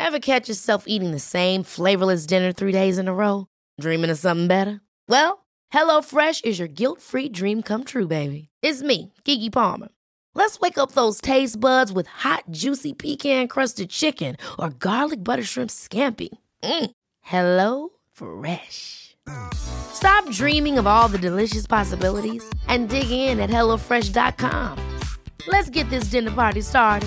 Ever catch yourself eating the same flavorless dinner 3 days in a row? Dreaming of something better? Well, HelloFresh is your guilt-free dream come true, baby. It's me, Keke Palmer. Let's wake up those taste buds with hot, juicy pecan-crusted chicken or garlic butter shrimp scampi. Hello Fresh. Stop dreaming of all the delicious possibilities and dig in at HelloFresh.com. Let's get this dinner party started.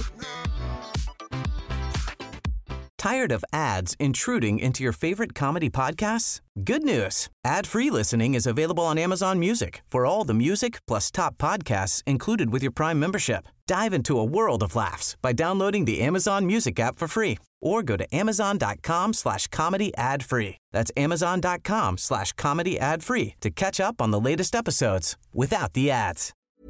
Tired of ads intruding into your favorite comedy podcasts? Good news. Ad-free listening is available on Amazon Music for all the music plus top podcasts included with your Prime membership. Dive into a world of laughs by downloading the Amazon Music app for free or go to amazon.com/comedy ad-free. That's amazon.com/comedy ad-free to catch up on the latest episodes without the ads.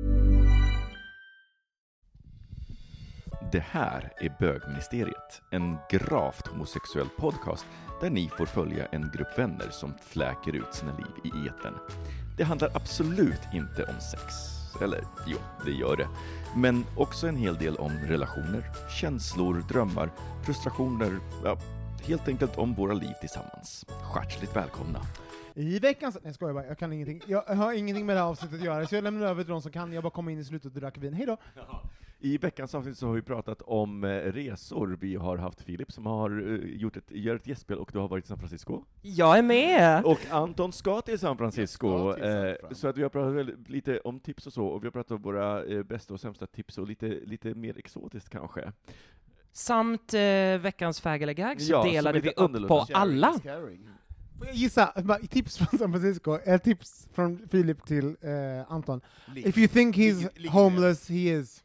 Det här är Bögministeriet, en gravt homosexuell podcast där ni får följa en grupp vänner som fläker ut sina liv i etern. Det handlar absolut inte om sex, eller jo, det gör det. Men också en hel del om relationer, känslor, drömmar, frustrationer, ja, helt enkelt om våra liv tillsammans. Hjärtligt välkomna. I veckans... Nej, skojar bara. Jag kan ingenting. Jag har ingenting med det här avsnittet att göra, så jag lämnar över till de som kan. Jag bara kommer in i slutet och drack vin. Hej då! I veckans avsnitt så har vi pratat om resor. Vi har haft Filip som har gjort ett gästspel och du har varit i San Francisco. Jag är med! Och Anton ska till San Francisco. Så att vi har pratat lite om tips och så. Och vi har pratat om våra bästa och sämsta tips och lite mer exotiskt kanske. Samt veckans fag eller gag så Ja, delade vi upp annorlunda. på alla. Får jag gissa? Tips från San Francisco. Tips från Filip till Anton. If you think he's homeless, he is.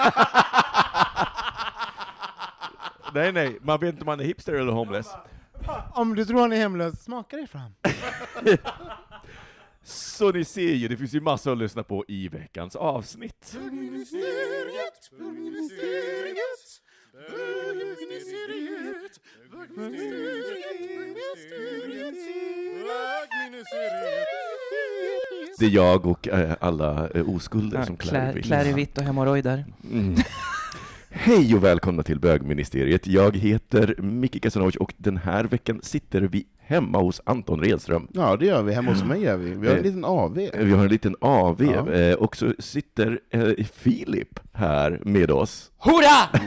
Nej, man vet inte om man är hipster eller homeless. Om du tror han är hemlös, smaka dig fram. Så ni ser ju, det finns ju massor att lyssna på i veckans avsnitt. Det är jag och alla oskulder som klär i vitt och hemorrojder. Hej och välkomna till Bögministeriet. Jag heter Micke Kasanovic och den här veckan sitter vi hemma hos Anton Redström. Ja, det gör vi. Hemma hos mig gör vi. Vi har en liten AV. Vi har en liten AV. Ja. Och så sitter Filip här med oss. Hurra!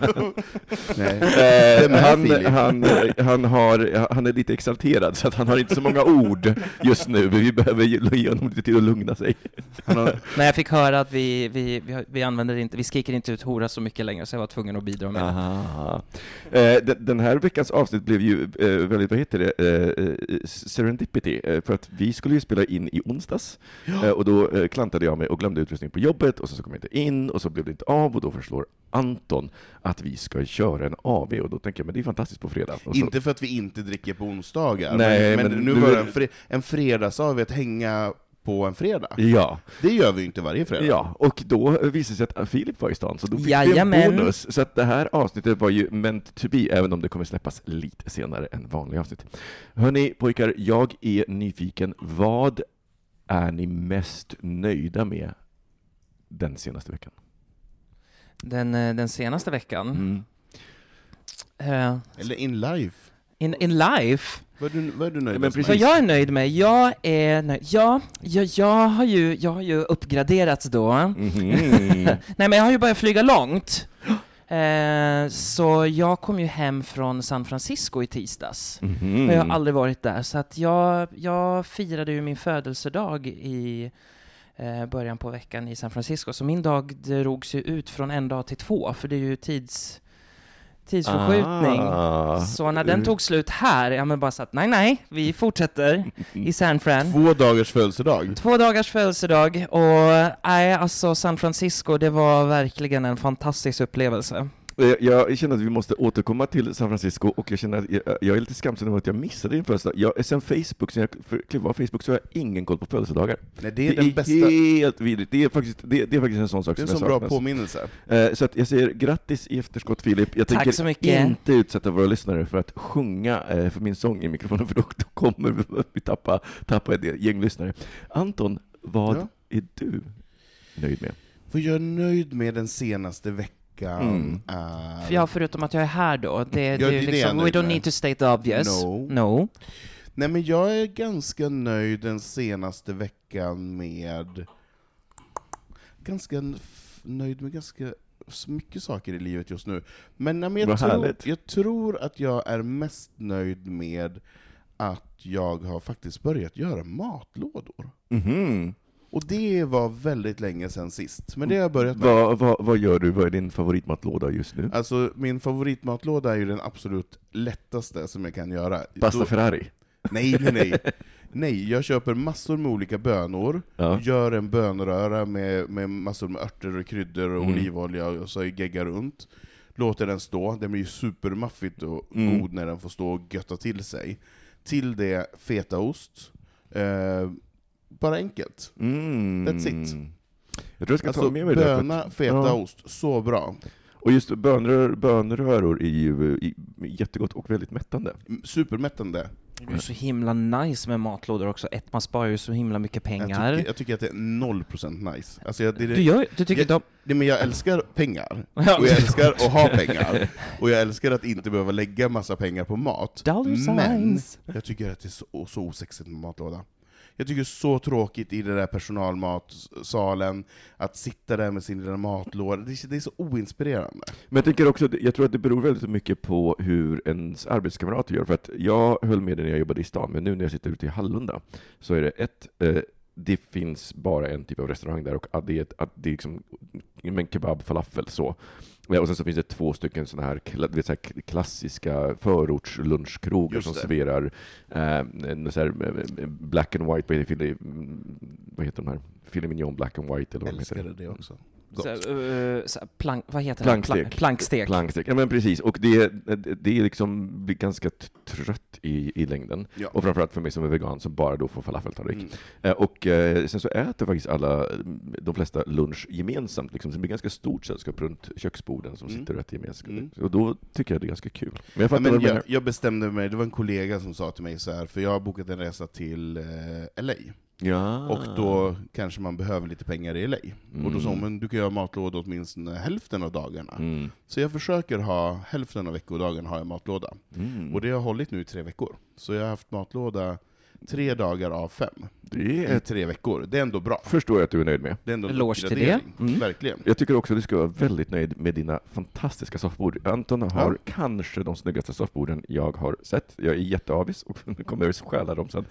Han är lite exalterad så att han har inte så många ord just nu. Vi behöver ge honom lite tid att lugna sig. Nej, jag fick höra att vi använder inte, vi skriker inte ut hora så mycket längre, så jag var tvungen att bidra med det. Den här veckans avsnitt blev ju väldigt, vad heter det, serendipity, för att vi skulle ju spela in i onsdags, och då klantade jag mig och glömde utrustning på jobbet, och så kom jag inte in, och så blev det inte av, och då föreslår Anton att vi ska köra en AV, och då tänker jag, men det är fantastiskt på fredag. Inte för att vi inte dricker på onsdagar, nej, men nu var en fredags-AV att hänga på en fredag. Ja. Det gör vi inte varje fredag. Ja, och då visade sig att Filip var i stan, så då fick vi en bonus. Så att det här avsnittet var ju meant to be, även om det kommer släppas lite senare än vanliga avsnitt. Hörni pojkar, jag är nyfiken. Vad är ni mest nöjda med den senaste veckan? Den senaste veckan? Eller in life? In life? Vad är du nöjd med? Vad jag är nöjd med? Jag är nöjd. Jag har ju uppgraderats då. Nej, men jag har ju börjat flyga långt. Så jag kom ju hem från San Francisco i tisdags. Och jag har aldrig varit där. Så att jag firade ju min födelsedag i början på veckan i San Francisco. Så min dag drogs ju ut från en dag till 2. För det är ju tidsförskjutning. Så när den tog slut här, jag men bara sagt nej, vi fortsätter i San Fran. 2 dagars födelsedag. 2 dagars födelsedag. Och alltså San Francisco, det var verkligen en fantastisk upplevelse. Jag känner att vi måste återkomma till San Francisco, och jag känner att jag är lite skamsen över att jag missade din födelsedag. Sen klev av Facebook så har jag ingen koll på födelsedagar. Nej, det är den bästa. Helt vidrigt. Det är faktiskt en sån sak som jag saknas. Det är en bra påminnelse. Så att jag säger grattis i efterskott, Filip. Jag tänker så mycket. Inte utsätta våra lyssnare för att sjunga för min sång i mikrofonen, för då kommer vi tappa ett gäng lyssnare. Anton, vad är du nöjd med? För jag är nöjd med den senaste veckan veckan är... Ja, förutom att jag är här då. Det är det liksom, we don't need to state the obvious. No. Nej, men jag är ganska nöjd den senaste veckan med... nöjd med ganska mycket saker i livet just nu. Men jag tror att jag är mest nöjd med att jag har faktiskt börjat göra matlådor. Mhm. Och det var väldigt länge sedan sist. Men det har jag börjat med. Vad gör du? Vad är din favoritmatlåda just nu? Alltså, min favoritmatlåda är ju den absolut lättaste som jag kan göra. Pasta Ferrari? Nej, jag köper massor med olika bönor, gör en bönröra med massor med örter och kryddor och olivolja och så geggar runt. Låter den stå, den blir ju supermaffigt och god när den får stå och götta till sig. Till det fetaost. Bara enkelt. That's it. Jag tror jag ska ta med mig böna, fetaost, så bra. Och just bönröror är ju jättegott och väldigt mättande. Supermättande. Det är så himla nice med matlådor också. Man sparar ju så himla mycket pengar. Jag tycker att det är 0% nice. Alltså du tycker men jag älskar pengar. Och jag älskar att ha pengar. Och jag älskar att inte behöva lägga massa pengar på mat. Men jag tycker att det är så osexigt med matlåda. Jag tycker det är så tråkigt i den där personalmatsalen att sitta där med sin lilla matlåda. Det är så oinspirerande. Men jag tror att det beror väldigt mycket på hur ens arbetskamrater gör. För att jag höll med när jag jobbade i stan, men nu när jag sitter ute i Hallunda så är det det finns bara en typ av restaurang där, och det är liksom en kebab, falafel så. Och sen så finns det 2 stycken såna här klassiska förortslunchkrogar som serverar så här black and white, vad heter de här? Filet mignon black and white, eller vad heter det också. Vad heter det? Plankstek. Ja, men precis. Och det är liksom blir ganska trött i längden. Ja. Och framförallt för mig som är vegan som bara då får falafeltallrik. Och sen så äter faktiskt de flesta lunch gemensamt. Liksom. Det blir ganska stort sällskap runt köksborden som sitter och äter gemensamt. Och då tycker jag det är ganska kul. Men jag bestämde mig, det var en kollega som sa till mig så här, för jag har bokat en resa till LA. Ja. Och då kanske man behöver lite pengar i LA. Och då sa hon, men du kan göra matlåda åtminstone hälften av dagarna. Så jag försöker ha hälften av veckodagen har jag matlåda. Och det har hållit nu i 3 veckor. Så jag har haft matlåda 3 dagar av 5. Det är 3 veckor. Det är ändå bra. Förstår jag att du är nöjd med. Det är ändå eloge till det. Verkligen. Jag tycker också att du ska vara väldigt nöjd med dina fantastiska soffbord. Anton har kanske de snyggaste soffborden jag har sett. Jag är jätteavis och nu kommer jag stjäla dem sen.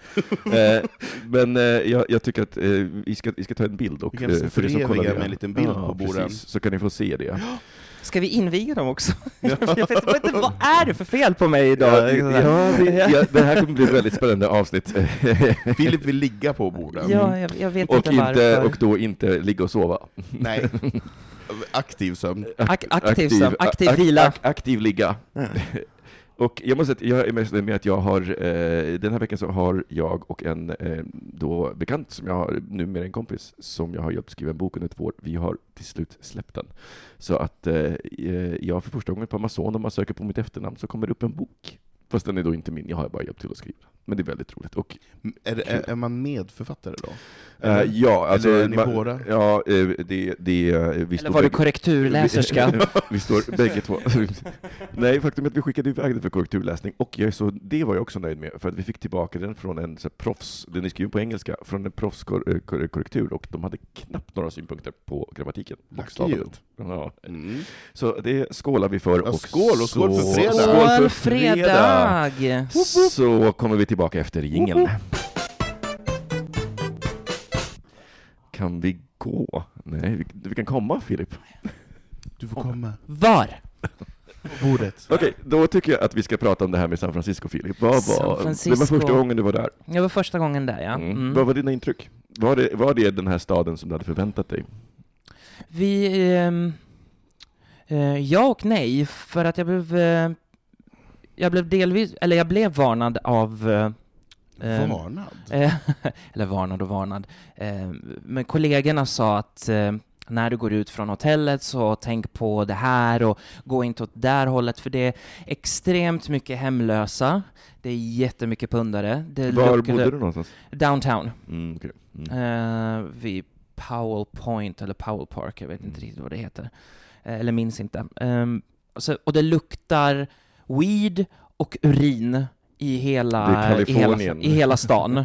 Men jag tycker att vi ska ta en bild. Och vi kan föreviga med en liten bild på borden. Precis, så kan ni få se det. Ska vi inviga dem också? Jag vet inte, vad är det för fel på mig idag? Det här kommer bli ett väldigt spännande avsnitt. Filip vill ligga på borden. Ja, jag vet inte varför. Och då inte ligga och sova. Nej. Aktiv sömn. Aktiv sömn, aktiv vila. Aktiv ligga. Och jag måste säga att jag är mest med att jag har, den här veckan så har jag och en då bekant som jag har, numera en kompis som jag har hjälpt skriva en bok under 2 år. Vi har till slut släppt den. Så att jag för första gången på Amazon, om man söker på mitt efternamn så kommer det upp en bok. Fast den är då inte min, jag har bara hjälpt till att skriva. Men det är väldigt roligt. Och är man medförfattare då? Ja, alltså... Eller är ni båda? Ja, eller var du korrekturläserska? Vi står bägge två. Nej, faktum är att vi skickade iväg det för korrekturläsning. Och det var jag också nöjd med. För att vi fick tillbaka den från en så proffs, den är skriven på engelska, från en proffskorrektur. Och de hade knappt några synpunkter på grammatiken. Ja. Så det skålar vi för. Ja, och skål för fredag! Skål fredag! Så kommer vi tillbaka efter jingeln. Kan vi gå? Nej, vi kan komma, Filip. Du får komma. Var? Bordet. Okej, då tycker jag att vi ska prata om det här med San Francisco, Filip. Det var första gången du var där. Det var första gången där, ja. Vad var dina intryck? Var det den här staden som du hade förväntat dig? Ja och nej, för att jag blev varnad av... varnad. Men kollegorna sa att när du går ut från hotellet så tänk på det här och gå inte åt där hållet, för det är extremt mycket hemlösa. Det är jättemycket pundare. Var bodde du någonstans? Downtown. Okay. Vid Powell Point eller Powell Park, jag vet inte riktigt vad det heter. eller minns inte. Och det luktar weed och urin i hela stan.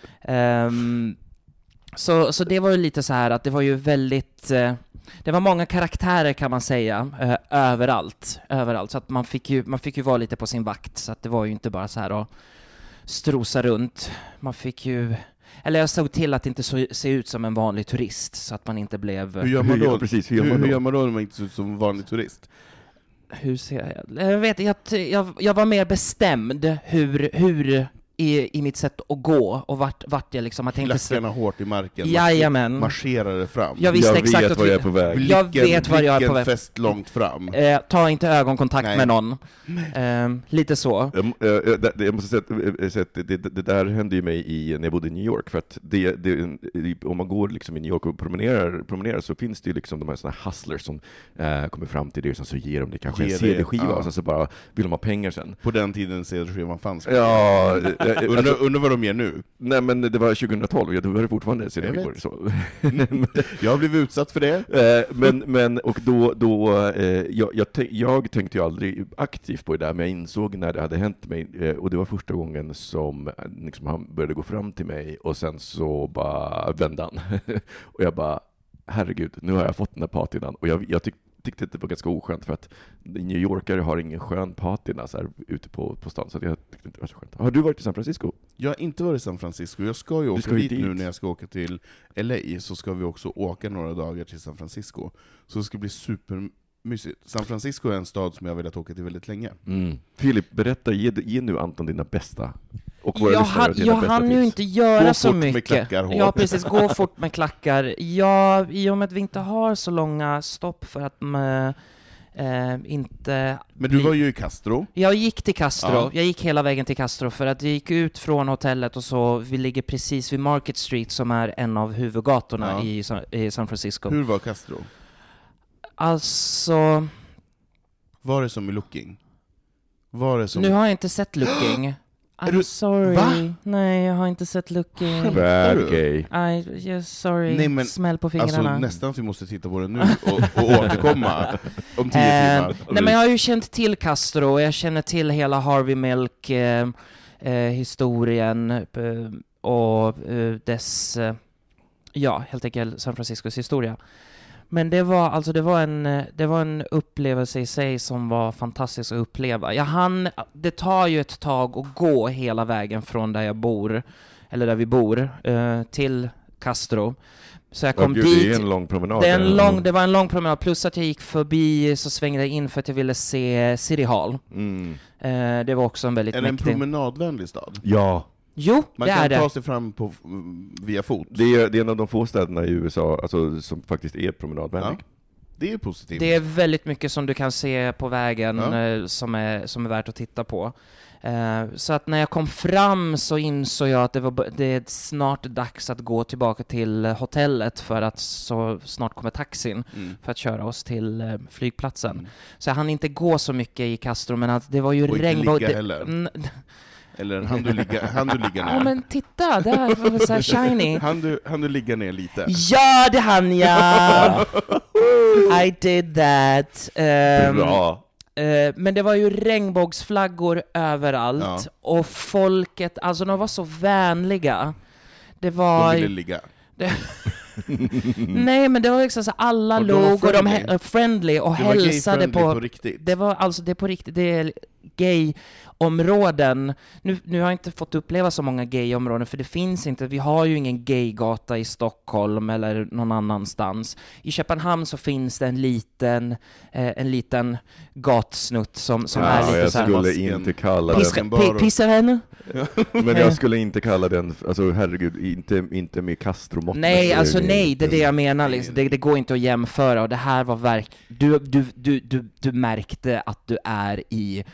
Så det var ju lite så här att det var ju väldigt... det var många karaktärer kan man säga, överallt. Så att man fick ju vara lite på sin vakt, så att det var ju inte bara så här att strosa runt. Man fick ju... Eller jag såg till att inte se ut som en vanlig turist, så att man inte blev... Hur gör man då? Hur gör man då när man inte ser ut som en vanlig turist? Hur ser jag var mer bestämd hur i mitt sätt att gå och vart jag liksom... Klackarna hårt i marken. Jajamän. Marscherade fram. Jag vet var jag är på väg. Blicken fäst långt fram. Ta inte ögonkontakt med någon. Lite så. Jag måste säga att det där hände ju mig när jag bodde i New York. För att om man går liksom i New York och promenerar så finns det ju liksom de här såna hustlers som kommer fram till det och så ger de det kanske en CD-skiva och så bara vill de ha pengar sen. På den tiden CD-skivan fanns. Ja... Undrar vad de ger nu? Nej, men det var 2012, då var det fortfarande CD-skivor. Jag har blivit utsatt för det. Jag tänkte ju aldrig aktivt på det där, men jag insåg när det hade hänt mig, och det var första gången som liksom, han började gå fram till mig och sen så bara vände han. Och jag bara, herregud, nu har jag fått den här patinan. Och jag tyckte det var ganska oskönt, för att New Yorkare har ingen skön patina så här ute på stan, så jag tyckte inte det var så skönt. Har du varit i San Francisco? Jag har inte varit i San Francisco. Jag ska ju åka dit nu när jag ska åka till LA, så ska vi också åka några dagar till San Francisco. Så det ska bli supermysigt. San Francisco är en stad som jag har velat åka till väldigt länge. Filip, berätta, ge nu Anton dina bästa. Jag hann ju inte göra så mycket. Med klackar hårt. Ja, precis. Gå fort med klackar. Ja, i och med att vi inte har så långa stopp för att inte... Men du var ju i Castro. Jag gick till Castro. Ja. Jag gick hela vägen till Castro för att jag gick ut från hotellet och så vi ligger precis vid Market Street som är en av huvudgatorna i San Francisco. Hur var Castro? Alltså... Var det som i Looking? Nu har jag inte sett Looking. I'm sorry. Va? Nej, jag har inte sett Looking. Bad gay. Sorry. Nej, men, smäll på fingrarna. Alltså, nästan att vi måste titta på det nu och återkomma om 10 timmar. Nej, men jag har ju känt till Castro och jag känner till hela Harvey Milk historien och dess helt enkelt San Franciscos historia. Men det var en upplevelse i sig som var fantastisk att uppleva. Det tar ju ett tag att gå hela vägen från där jag bor, eller där vi bor, till Castro. Så jag kom dit. Det är en lång promenad. Det var en lång promenad, plus att jag gick förbi, så svängde jag in för att jag ville se City Hall. Det var också en väldigt mäktig... Är det en promenadvänlig stad? Ja. Jo, man kan ta sig fram via fot. Det är en av de få städerna i USA alltså, som faktiskt är promenadvänlig. Ja. Det är positivt. Det är väldigt mycket som du kan se på vägen som är värt att titta på. Så att när jag kom fram så insåg jag att det är snart dags att gå tillbaka till hotellet, för att så snart kommer taxin för att köra oss till flygplatsen. Så jag hann inte gå så mycket i Castro, men att det var ju regn. Eller han du ligga ner? Ja, men titta, där var det så här shiny. Han du ligga ner lite? Ja, det hann jag! I did that. Bra. Men det var ju regnbågsflaggor överallt. Och folket, alltså de var så vänliga. De ville ligga. Nej, men det var liksom så alla låg och de friendly och hälsade på riktigt. Det var alltså det på riktigt. Det är gay-områden. Nu har jag inte fått uppleva så många gay-områden, för det finns inte. Vi har ju ingen gay-gata i Stockholm eller någon annanstans. I Köpenhamn så finns det en liten gatsnutt som är lite så här. Jag skulle inte kalla den Pissaren. Men jag skulle inte kalla den, alltså herregud, inte med Castro-mått. Nej, alltså nej, det är det jag menar liksom. Det går inte att jämföra, och det här var du märkte att du är i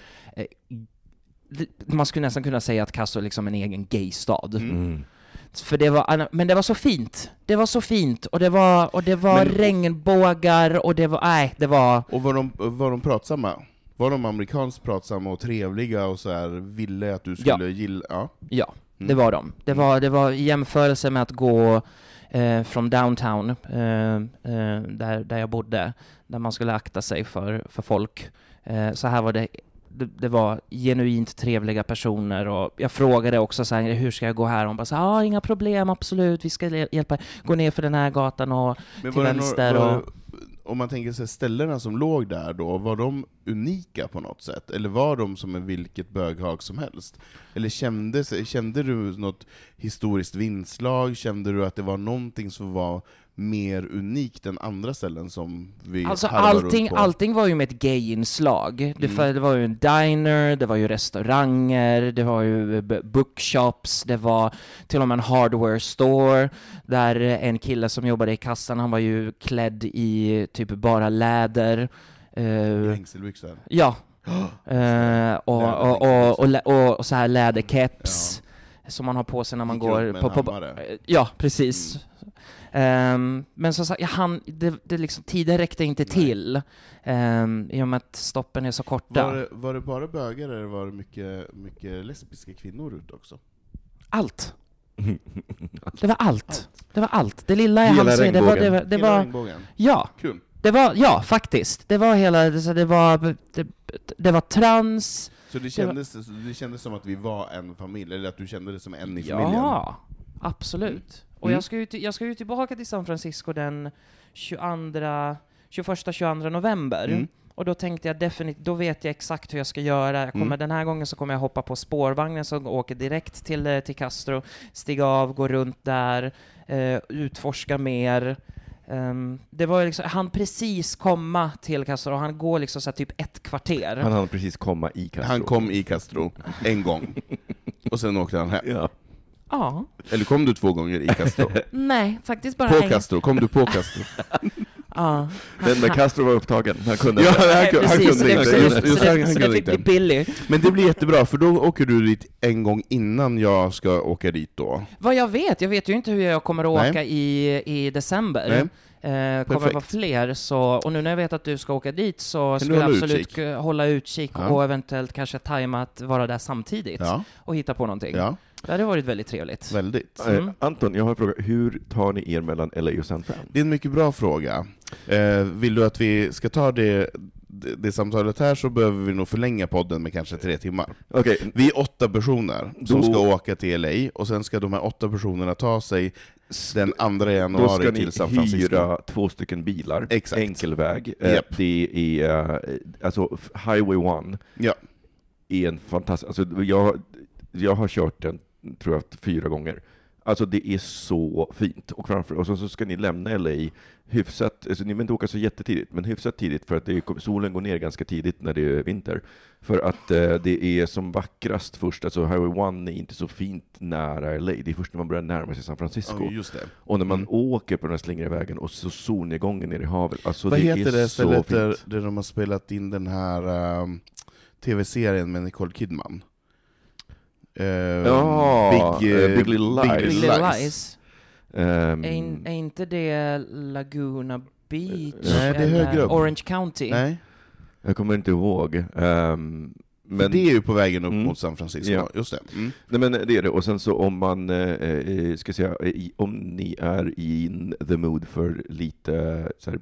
man skulle nästan kunna säga att Castro är liksom en egen gay-stad. För det var så fint. Det var så fint, och det var regnbågar, och det var Och var de pratsamma? Var de amerikanskt pratsamma och trevliga och så här, ville att du skulle gilla? Ja, det var de. Det var i jämförelse med att gå från downtown, där jag bodde, där man skulle akta sig för folk. Så här var det var genuint trevliga personer, och jag frågade också så här, hur ska jag gå här? Och hon bara så inga problem, absolut, vi ska hjälpa, gå ner för den här gatan och men till vänster. Om man tänker sig ställena som låg där då, var de unika på något sätt? Eller var de som en vilket böghag som helst? Eller kände du något historiskt vindslag? Kände du att det var någonting som var mer unikt än andra ställen som vi alltså allting var ju med ett gay-inslag. Det var ju en diner, det var ju restauranger, det var ju bookshops, det var till och med en hardware store där en kille som jobbade i kassan, han var ju klädd i typ bara läder. Hängselbyxor. Ja. Och så här läderkeps som man har på sig när man går på ja, precis. Men så sagt, det liksom, tiden räckte inte till i och med att stoppen är så korta. Var det bara bögar, eller var det mycket lesbiska kvinnor ute också? Allt. Det var allt. Det var allt. Det lilla jag hann se, det var ja. Kul. Det var faktiskt. Det var hela det var trans. Så det kändes som att vi var en familj, eller att du kände det som en i familjen? Ja, absolut. Och jag ska ju tillbaka till San Francisco den 21-22 november. Och då tänkte jag definitivt, då vet jag exakt hur jag ska göra. Den här gången så kommer jag hoppa på spårvagnen som åker direkt till Castro, stiga av, gå runt där, utforska mer. Det var liksom, han precis komma till Castro, och han går liksom så här typ 1 kvarter. Han hann precis komma i Castro. Han kom i Castro en gång. Och sen åkte han hem. Ja. Ja. Eller kom du 2 gånger i Castro? Nej, faktiskt bara på Castro, kom du på Castro? Ja. Men när Castro var upptagen, han kunde inte. Han kunde inte. Det fick bli billig. Men det blir jättebra, för då åker du dit en gång innan jag ska åka dit då. Vad jag vet ju inte hur jag kommer att åka i december. Kommer det vara fler, så, och nu när jag vet att du ska åka dit så skulle jag absolut hålla utkik och eventuellt kanske tajma att vara där samtidigt och hitta på någonting. Ja. Det hade varit väldigt trevligt. Väldigt. Anton, jag har en fråga. Hur tar ni er mellan LA och San Fran? Det är en mycket bra fråga. Vill du att vi ska ta det samtalet här, så behöver vi nog förlänga podden med kanske 3 timmar. Okay. Vi är 8 personer som ska åka till LA, och sen ska de här 8 personerna ta sig den 2 januari till San Francisco. Då ska ni hyra 2 stycken bilar. Exakt. Enkelväg. Det är alltså Highway 1. Ja. Är en fantastisk, alltså jag har kört den, tror jag, 4 gånger. Alltså det är så fint. Och så ska ni lämna LA hyfsat, alltså ni vill inte åka så jättetidigt, men hyfsat tidigt, för att solen går ner ganska tidigt när det är vinter. För att det är som vackrast först, alltså Highway 1 är inte så fint nära LA. Det är först när man börjar närma sig San Francisco. Just det. Och när man åker på den här slingriga vägen och så solnedgången ner i havet. Alltså vad heter det stället där de har spelat in den här tv-serien med Nicole Kidman? Big Little Lies. Är inte det Laguna Beach? Nej, det är högre upp. Orange County? Nej. Jag kommer inte ihåg. Men det är ju på vägen upp mot San Francisco. Ja. Just det. Nej, men det är det. Och sen så om man ska säga, om ni är in the mood för lite så här,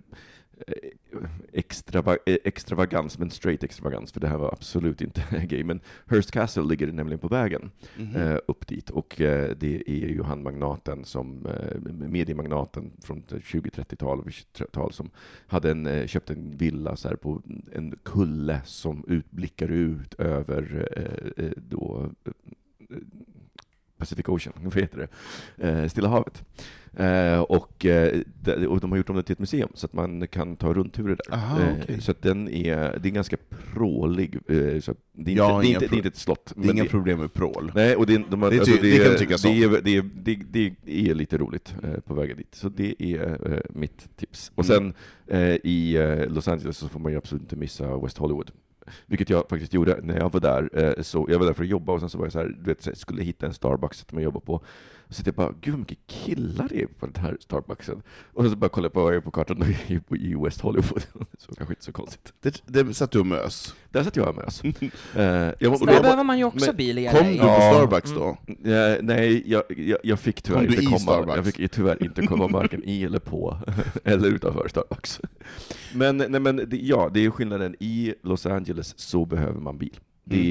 extravagans, men straight extravagans, för det här var absolut inte gay, men Hearst Castle ligger nämligen på vägen upp dit, och det är ju han magnaten som mediemagnaten från 20-30-tal och 20-tal som hade köpt en villa så här på en kulle som blickar ut över då Pacific Ocean, vad heter det? Stilla havet. Och de har gjort om det till ett museum så att man kan ta rundturer där. Aha, okay. Så att det är ganska prålig. Så det är inte ett slott. Det är inga problem med prål. Nej, och det kan tyckas det är lite roligt på vägen dit. Så det är mitt tips. Och sen i Los Angeles så får man ju absolut inte missa West Hollywood. Vilket jag faktiskt gjorde när jag var där. Så jag var där för att jobba och sen så var jag så här, du vet, skulle hitta en Starbucks som jag jobbar på. Så jag bara, gud vad mycket killar det är på den här Starbucksen. Och så bara kollade jag på kartan i West Hollywood. Så kanske inte så konstigt. Det satt du och mös? Där satt jag och mös. Där behöver man ju också bil i LA. Kom du på Starbucks då? Nej, jag fick tyvärr inte komma. Starbucks? Jag fick tyvärr inte komma varken i eller på eller utanför Starbucks. Men det är skillnaden. I Los Angeles så behöver man bil.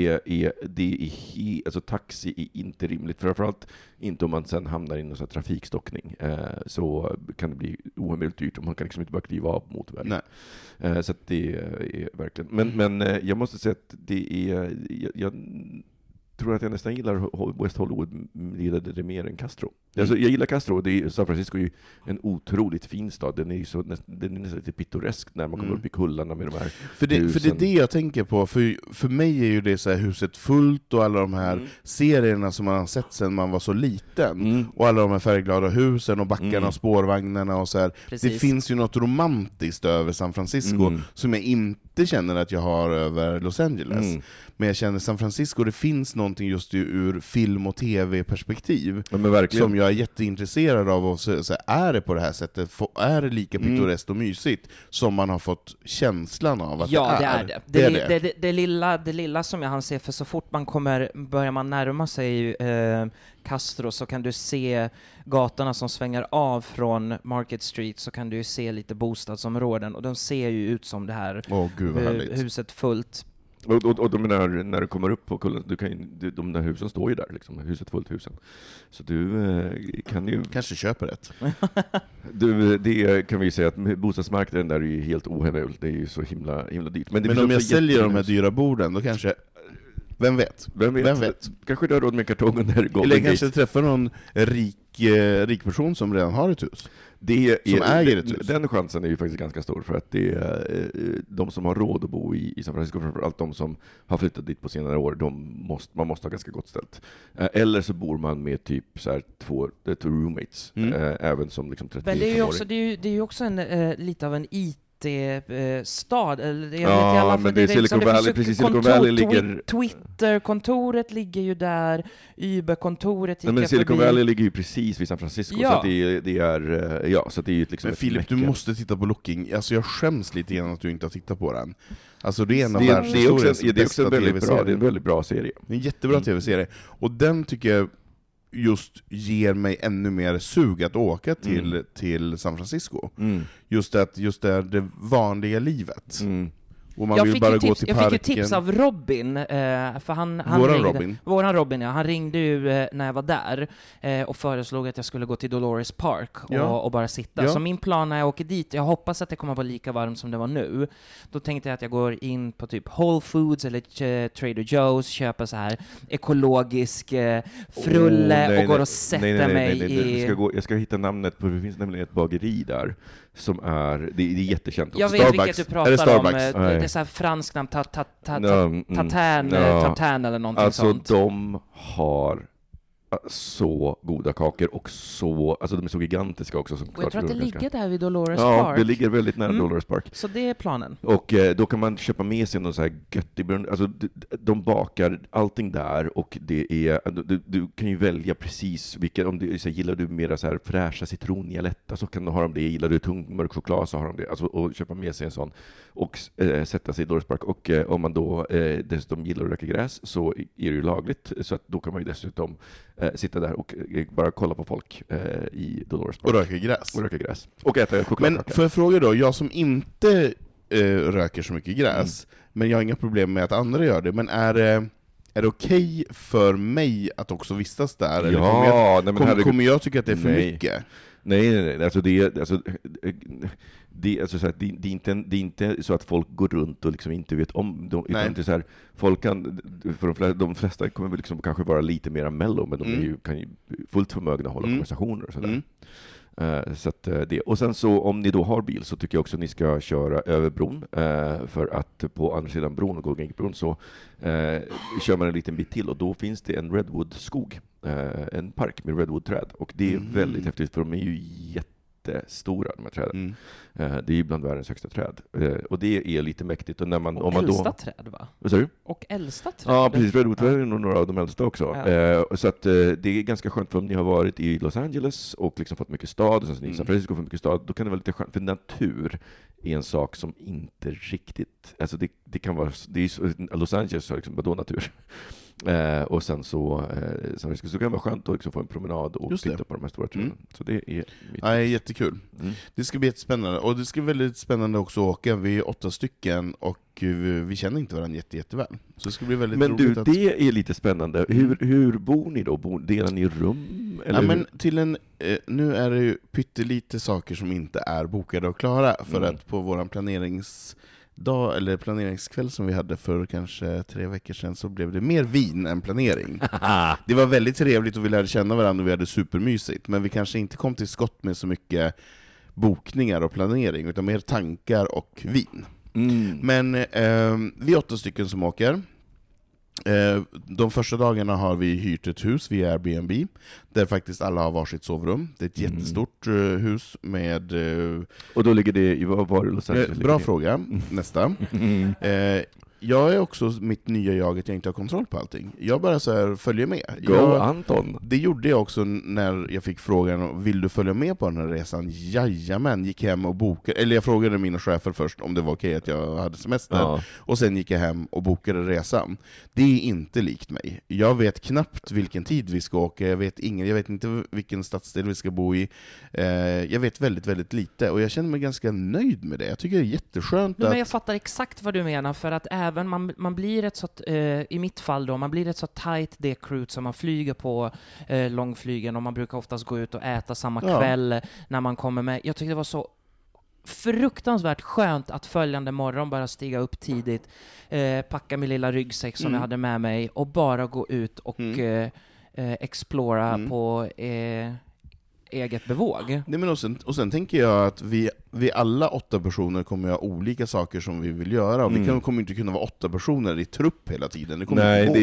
Alltså taxi är inte rimligt, framförallt inte om man sen hamnar i någon sån trafikstockning, så kan det bli ohemult dyrt och man kan liksom inte bara kliva av motorvägen. Så att det är verkligen, men jag måste säga att det är, jag tror att jag nästan gillar West Hollywood, gillade det mer än Castro. Alltså, jag gillar Castro, San Francisco är ju en otroligt fin stad. Den är nästan lite pittoresk när man kommer upp i kullarna med de här för det är det jag tänker på. För mig är ju det så här Huset fullt och alla de här serierna som man har sett sedan man var så liten. Och alla de här färgglada husen och backarna och spårvagnarna och så här. Det finns ju något romantiskt över San Francisco som jag inte känner att jag har över Los Angeles. Men jag känner San Francisco, det finns någonting just ur film- och tv-perspektiv som jag är jätteintresserad av. Och så är det på det här sättet? Är det lika pittoreskt och mysigt som man har fått känslan av att det är? Det är det. Det lilla som jag anser, för så fort börjar man närma sig Castro så kan du se gatorna som svänger av från Market Street, så kan du se lite bostadsområden och de ser ju ut som det här huset fullt. Och de när du kommer upp på kullen, de där husen står ju där, liksom, huset fullt husen. Så du kan ju... Kanske köper ett. Det kan vi ju säga att bostadsmarknaden där är ju helt ohemult. Det är ju så himla dyrt. Men om jag säljer de här dyra borden, då kanske... Vem vet? Kanske du har råd med kartongen där gången. Eller kanske träffar någon rik person som redan har ett hus. Äger ett hus. Den chansen är ju faktiskt ganska stor, för att det är de som har råd att bo i San Francisco, framförallt de som har flyttat dit på senare år, man måste ha ganska gott ställt. Eller så bor man med typ så här två roommates, även som liksom 30. Men det är ju också lite av en stad, men det är Silicon Valley, precis. Silicon Valley ligger... Twitter-kontoret ligger ju där, Uber-kontoret gick men Silicon Valley ligger ju precis vid San Francisco, så att det är så att det är liksom. Men Filip, du måste titta på Looking. Alltså jag skäms lite grann att du inte har tittat på den. Alltså det är en av världshistoriens bästa tv-serier. Det är en väldigt bra serie. Det är en jättebra tv-serie. Och den tycker jag just ger mig ännu mer sug att åka till San Francisco. Just det vanliga livet. Och man vill bara gå till parken. Jag fick ju tips av Robin, för våran Robin, han ringde ju när jag var där och föreslog att jag skulle gå till Dolores Park och bara sitta. Så min plan när jag åker dit, jag hoppas att det kommer att vara lika varmt som det var nu. Då tänkte jag att jag går in på typ Whole Foods eller Trader Joe's, köper så här ekologisk frulle och går och sätter mig i... Jag ska hitta namnet på, det finns nämligen ett bageri där som det är jättekänt. Jag vet vilket du pratar om. Det är så här franskt namn, Tartan eller någonting sånt. Alltså de har så goda kakor och alltså de är så gigantiska också. Som och jag tror att det ligger där vid Dolores Park. Ja, det ligger väldigt nära Dolores Park. Så det är planen. Och då kan man köpa med sig någon så här göttig, alltså de bakar allting där, och det är du kan ju välja precis vilken, om du så gillar du mera så här fräscha citronjäletta, så kan du ha dem det, gillar du tung mörk choklad så har de det, alltså, och köpa med sig en sån och sätta sig i Dolores Park. Och om man då dessutom gillar att röka gräs, så är det ju lagligt, så att då kan man ju dessutom sitta där och bara kolla på folk i Dolores Park. Och röka gräs. Och äta chokladkaka. Men får jag fråga då, jag som inte röker så mycket gräs, men jag har inga problem med att andra gör det, men är det okej för mig att också vistas där? Eller kommer jag tycka att det är för mycket? Nej. Alltså det är så att det är inte så att folk går runt och liksom inte vet om dem, utan det är så här, folk kan, för de flesta kommer väl liksom kanske vara lite mer mellow, men de kan ju fullt förmögna hålla konversationer och sådär. Så att det. Och sen så om ni då har bil, så tycker jag också att ni ska köra över bron, för att på andra sidan bron och Golden Gate-bron så kör man en liten bit till, och då finns det en redwood-skog, en park med redwood-träd, och det är väldigt häftigt, för de är ju jättestora, de här träden. Det är bland världens högsta träd. Och det är lite mäktigt. Och när man, om man äldsta träd, va? Vad sa du? Och äldsta träd? Ja, precis. Redwoodträd är nog några av de äldsta också. Så att det är ganska skönt för om ni har varit i Los Angeles och liksom fått mycket stad, och sen i San Francisco fått mycket stad, då kan det vara lite skönt, för natur är en sak som inte riktigt, alltså det kan vara, det är, Los Angeles har liksom, vadå natur? Och sen så kan det vara skönt att liksom få en promenad och titta på de här stora träden. Så det är jättekul. Det ska bli jättespännande. Och det ska bli väldigt spännande också att åka. Vi är 8 stycken och vi känner inte varandra jätteväl. Så det ska bli väldigt roligt. Men det är lite spännande. Hur bor ni då? Delar ni rum? Eller men nu är det ju pyttelite saker som inte är bokade och klara. För att på våran planeringsdag eller planeringskväll som vi hade för kanske 3 veckor sedan, så blev det mer vin än planering. Det var väldigt trevligt och vi lärde känna varandra och vi hade supermysigt, men vi kanske inte kom till skott med så mycket bokningar och planering, utan mer tankar och vin. Men vi är 8 stycken som åker. De första dagarna har vi hyrt ett hus via Airbnb, där faktiskt alla har varsitt sovrum. Det är ett jättestort hus med... Och då ligger det i var Los Angeles? Bra fråga, nästa. Jag är också mitt nya jag, att jag inte har kontroll på allting. Jag bara så här följer med. Anton. Det gjorde jag också när jag fick frågan, vill du följa med på den här resan? Jajamän, gick hem och bokade. Eller jag frågade mina chefer först om det var okej att jag hade semester. Och sen gick jag hem och bokade resan. Det är inte likt mig. Jag vet knappt vilken tid vi ska åka. Jag vet inte vilken stadsdel vi ska bo i. Jag vet väldigt, väldigt lite. Och jag känner mig ganska nöjd med det. Jag tycker det är jätteskönt Men jag fattar exakt vad du menar, för att även man blir ett så, i mitt fall då, man blir ett så tight det crew som man flyger på långflygen, och man brukar oftast gå ut och äta samma kväll när man kommer med. Jag tyckte det var så fruktansvärt skönt att följande morgon bara stiga upp tidigt, packa min lilla ryggsäck som jag hade med mig och bara gå ut och explora på eget bevåg. Nej, men och sen tänker jag att vi alla 8 personer kommer ha olika saker som vi vill göra, och vi kommer inte kunna vara 8 personer i trupp hela tiden. Det kommer inte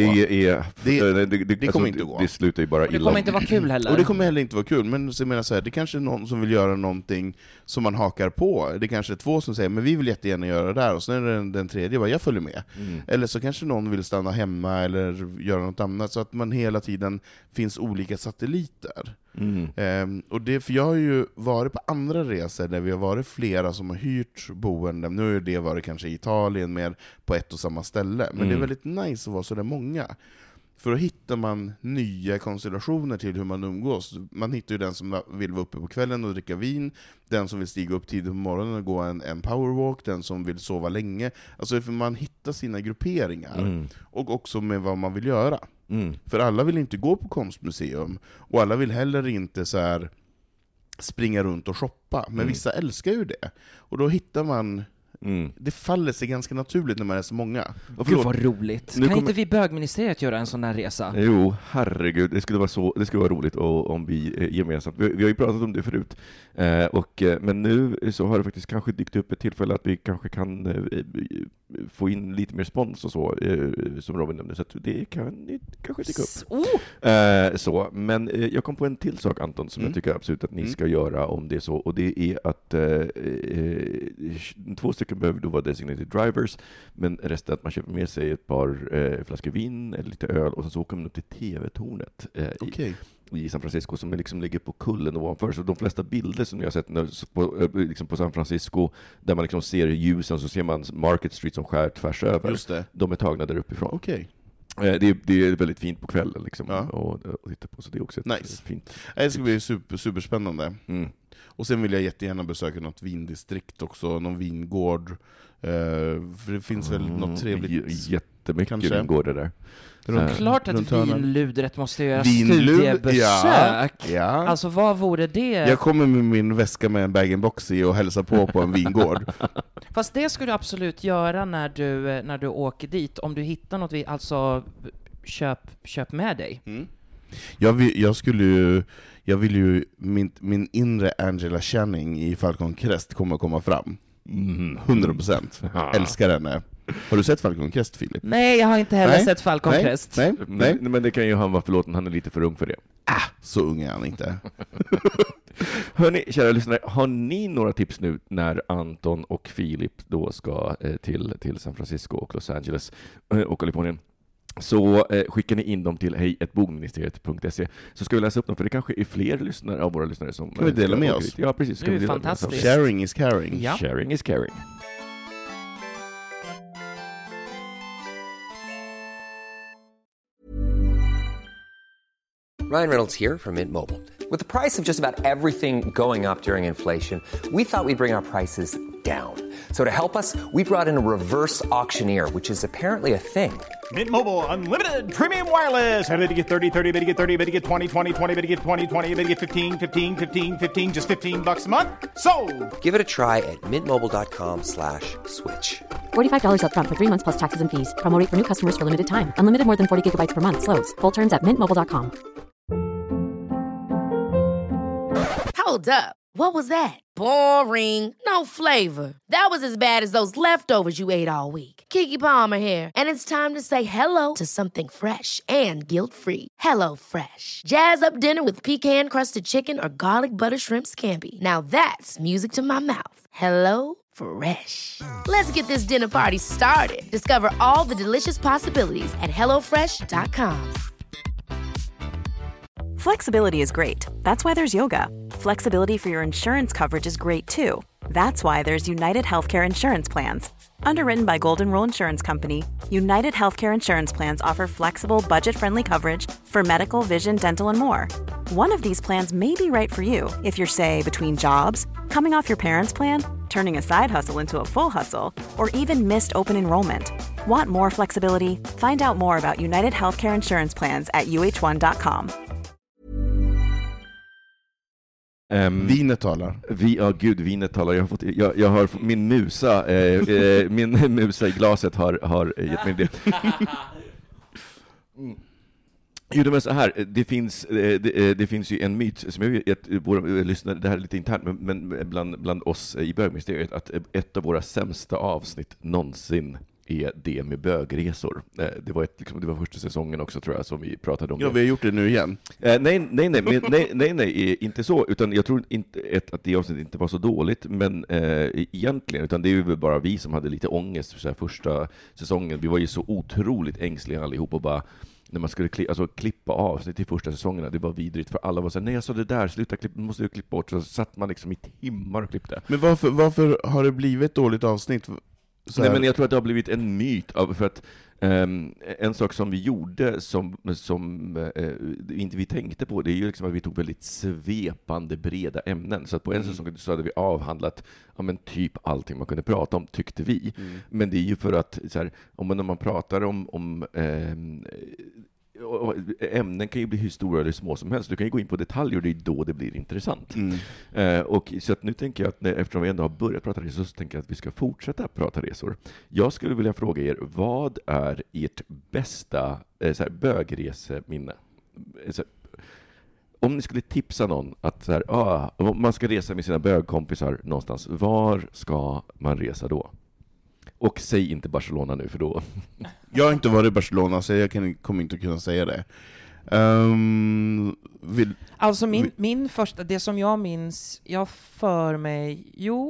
gå. Det kommer inte gå. Det slutar ju bara illa. Det kommer inte vara kul heller. Och det kommer heller inte vara kul, men så menar så här, det kanske är någon som vill göra någonting som man hakar på. Det kanske är 2 som säger, men vi vill jättegärna göra det där, och sen är det den tredje bara, jag följer med. Eller så kanske någon vill stanna hemma eller göra något annat, så att man hela tiden finns olika satelliter. Och för jag har ju varit på andra resor där vi har varit flera som har hyrt boende. Nu är det varit kanske i Italien mer på ett och samma ställe, men det är väldigt nice att vara så där många. För då hittar man nya konstellationer till hur man umgås. Man hittar ju den som vill vara uppe på kvällen och dricka vin, den som vill stiga upp tidigt på morgonen och gå en powerwalk, den som vill sova länge. Alltså för man hittar sina grupperingar, och också med vad man vill göra. För alla vill inte gå på konstmuseum, och alla vill heller inte så här springa runt och shoppa, men vissa älskar ju det. Och då hittar man det faller sig ganska naturligt när man är så många. Gud vad roligt. Kan inte vi bögministeriet göra en sån här resa? Jo, herregud, det skulle vara roligt om vi gemensamt. Vi har ju pratat om det förut. Men nu så har det faktiskt kanske dykt upp ett tillfälle att vi kanske kan få in lite mer spons och så, som Robin nämnde, så att det kan kanske dyka upp. Men jag kom på en till sak, Anton, som jag tycker absolut att ni ska göra om det är så, och det är att 2 stycken behöver då vara designated drivers, men resten att man köper med sig ett par flaskor vin eller lite öl, och sen så åker man upp till TV-tornet i San Francisco, som liksom ligger på kullen ovanför. Så de flesta bilder som jag har sett på San Francisco, där man liksom ser ljusen, så ser man Market Street som skär tvärs över. De är tagna där uppifrån. Det är väldigt fint på kvällen liksom, och titta på, så det är också ett fint. Det ska bli superspännande. Och sen vill jag jättegärna besöka något vindistrikt också, någon vingård. För det finns väl något trevligt. Jättemycket vingårdar där. Klart att vinludret måste göra studiebesök. Ja. Alltså vad vore det? Jag kommer med min väska med en bag-in-box i och hälsar på en vingård. Fast det skulle du absolut göra när du åker dit. Om du hittar något, alltså köp med dig. Jag vill ju min inre Angela Channing i Falcon Crest kommer komma fram. 100%. Älskar henne. Har du sett Falcon Crest, Filip? Nej, jag har inte heller sett Falcon Crest. Nej, men det kan ju han vara förlåten, han är lite för ung för det. Så ung är han inte. Hörni, kära lyssnare, har ni några tips nu när Anton och Filip då ska till San Francisco och Los Angeles och Kalifornien? Så skickar ni in dem till hej@bogministeriet.se, så ska vi läsa upp dem, för det kanske är fler lyssnare av våra lyssnare som kan vi dela med oss. Ja, precis. Det är ju fantastiskt. Sharing is caring. Ja. Sharing is caring. Ryan Reynolds here from Mint Mobile. With the price of just about everything going up during inflation, we thought we'd bring our prices down. So to help us, we brought in a reverse auctioneer, which is apparently a thing. Mint Mobile Unlimited Premium Wireless. How to get 30, 30, bit to get 30, bit to get 20, 20, 20, bit to get 20, 20, bit to get 15, 15, 15, 15, just $15 a month? Sold! Give it a try at mintmobile.com/switch. $45 up front for 3 months plus taxes and fees. Promo rate for new customers for limited time. Unlimited more than 40 gigabytes per month. Slows full terms at mintmobile.com. Hold up. What was that? Boring. No flavor. That was as bad as those leftovers you ate all week. Keke Palmer here, and it's time to say hello to something fresh and guilt-free. Hello Fresh. Jazz up dinner with pecan-crusted chicken or garlic butter shrimp scampi. Now that's music to my mouth. Hello Fresh. Let's get this dinner party started. Discover all the delicious possibilities at hellofresh.com. Flexibility is great. That's why there's yoga. Flexibility for your insurance coverage is great too. That's why there's United Healthcare Insurance Plans. Underwritten by Golden Rule Insurance Company, United Healthcare Insurance Plans offer flexible, budget-friendly coverage for medical, vision, dental, and more. One of these plans may be right for you if you're, say, between jobs, coming off your parents' plan, turning a side hustle into a full hustle, or even missed open enrollment. Want more flexibility? Find out more about United Healthcare Insurance Plans at uh1.com. Vinet talar. Vinet talar. Jag har min musa min musa i glaset har gett mig det. Jo, men så här, det finns ju en myt som jag vet, våra lyssnare, det här är lite internt, men bland oss i bögministeriet, att ett av våra sämsta avsnitt någonsin är det med bögresor. Det var första säsongen också, tror jag, som vi pratade om. Ja, vi har gjort det nu igen. Nej, inte så, utan jag tror inte att det avsnittet inte var så dåligt, men egentligen, utan det är ju bara vi som hade lite ångest för så här första säsongen. Vi var ju så otroligt ängsliga allihop, och bara när man skulle klippa avsnitt i första säsongerna, det var vidrigt, för alla var så här, nej, jag sa det där, sluta klippa, måste jag klippa bort. Så satt man liksom i timmar och klippte. Men varför har det blivit ett dåligt avsnitt? Nej, men jag tror att det har blivit en myt för att en sak som vi gjorde som inte vi tänkte på, det är ju liksom att vi tog väldigt svepande breda ämnen, så att på en säsong så hade vi avhandlat typ allting man kunde prata om, tyckte vi. Men det är ju för att så här, när man pratar om ämnen kan ju bli hur stora eller små som helst. Du kan ju gå in på detaljer, och det är då det blir intressant. Och så att nu tänker jag att eftersom vi ändå har börjat prata resor, så tänker jag att vi ska fortsätta prata resor. Jag skulle vilja fråga er, vad är ert bästa bögreseminne? Om ni skulle tipsa någon att om man ska resa med sina bögkompisar någonstans, var ska man resa då? Och säg inte Barcelona nu, för då... Jag har inte varit i Barcelona, så jag kommer inte kunna säga det. Alltså min första, det som jag minns, jag för mig,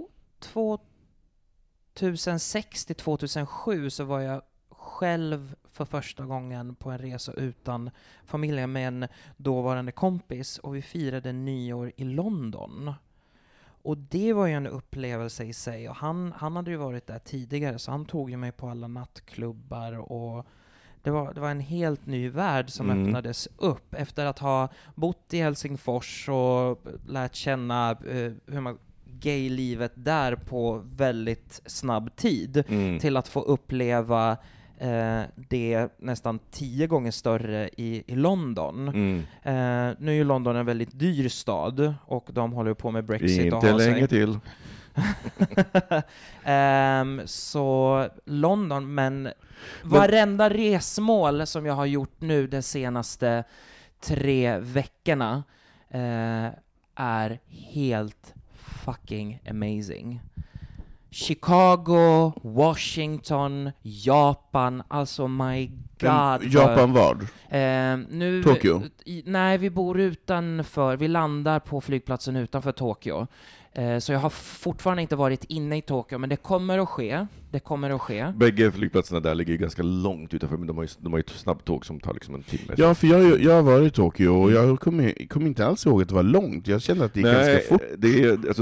2006 till 2007 så var jag själv för första gången på en resa utan familjen med en dåvarande kompis, och vi firade nyår i London. Och det var ju en upplevelse i sig, och han hade ju varit där tidigare, så han tog ju mig på alla nattklubbar, och det var en helt ny värld som öppnades upp efter att ha bott i Helsingfors och lärt känna hur man gay-livet där på väldigt snabb tid, till att få uppleva det nästan 10 gånger större i London. Nu är ju London en väldigt dyr stad, och de håller på med Brexit. Inte länge till. Så London, men varenda resmål som jag har gjort nu de senaste 3 veckorna är helt fucking amazing. Chicago, Washington, Japan, alltså my god. Japan vad? Tokyo? Nej, vi bor utanför. Vi landar på flygplatsen utanför Tokyo. Så jag har fortfarande inte varit inne i Tokyo, men det kommer att ske. Bägge flygplatserna där ligger ganska långt utanför, men de har ju ett snabbtåg som tar liksom en timme. Ja, för jag har varit i Tokyo och jag kommer inte alls ihåg att det var långt. Jag kände att det gick ganska fort. Det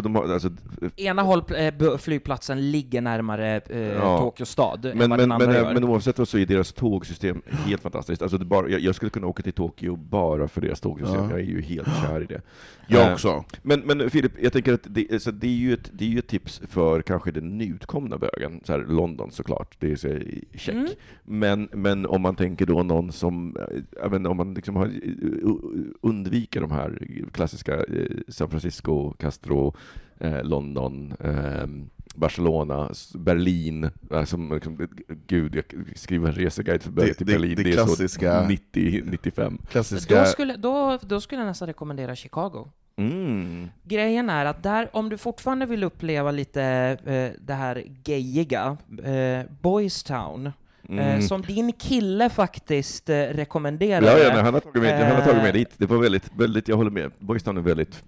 är, ena flygplatsen ligger närmare Tokyo stad än vad den andra gör. Men oavsett vad så är deras tågsystem helt fantastiskt. Alltså jag skulle kunna åka till Tokyo bara för deras tågsystem. Jag är ju helt kär i det. Jag också. Men Filip, jag tänker att det är ju ett tips för kanske den nyutkomna bögen, så här London såklart, det är så check. Men om man tänker då någon som, om man liksom undviker de här klassiska San Francisco, Castro, London, Barcelona, Berlin, som liksom, gud, jag skriver en reseguide för bögen till Berlin, det är klassiska, så 90-95. Klassiska. Då skulle jag nästan rekommendera Chicago. Grejen är att där, om du fortfarande vill uppleva lite det här gayiga, Boys Town, som din kille faktiskt rekommenderade. Ja, han har tagit med dit. Det var väldigt, jag håller med. Boys Town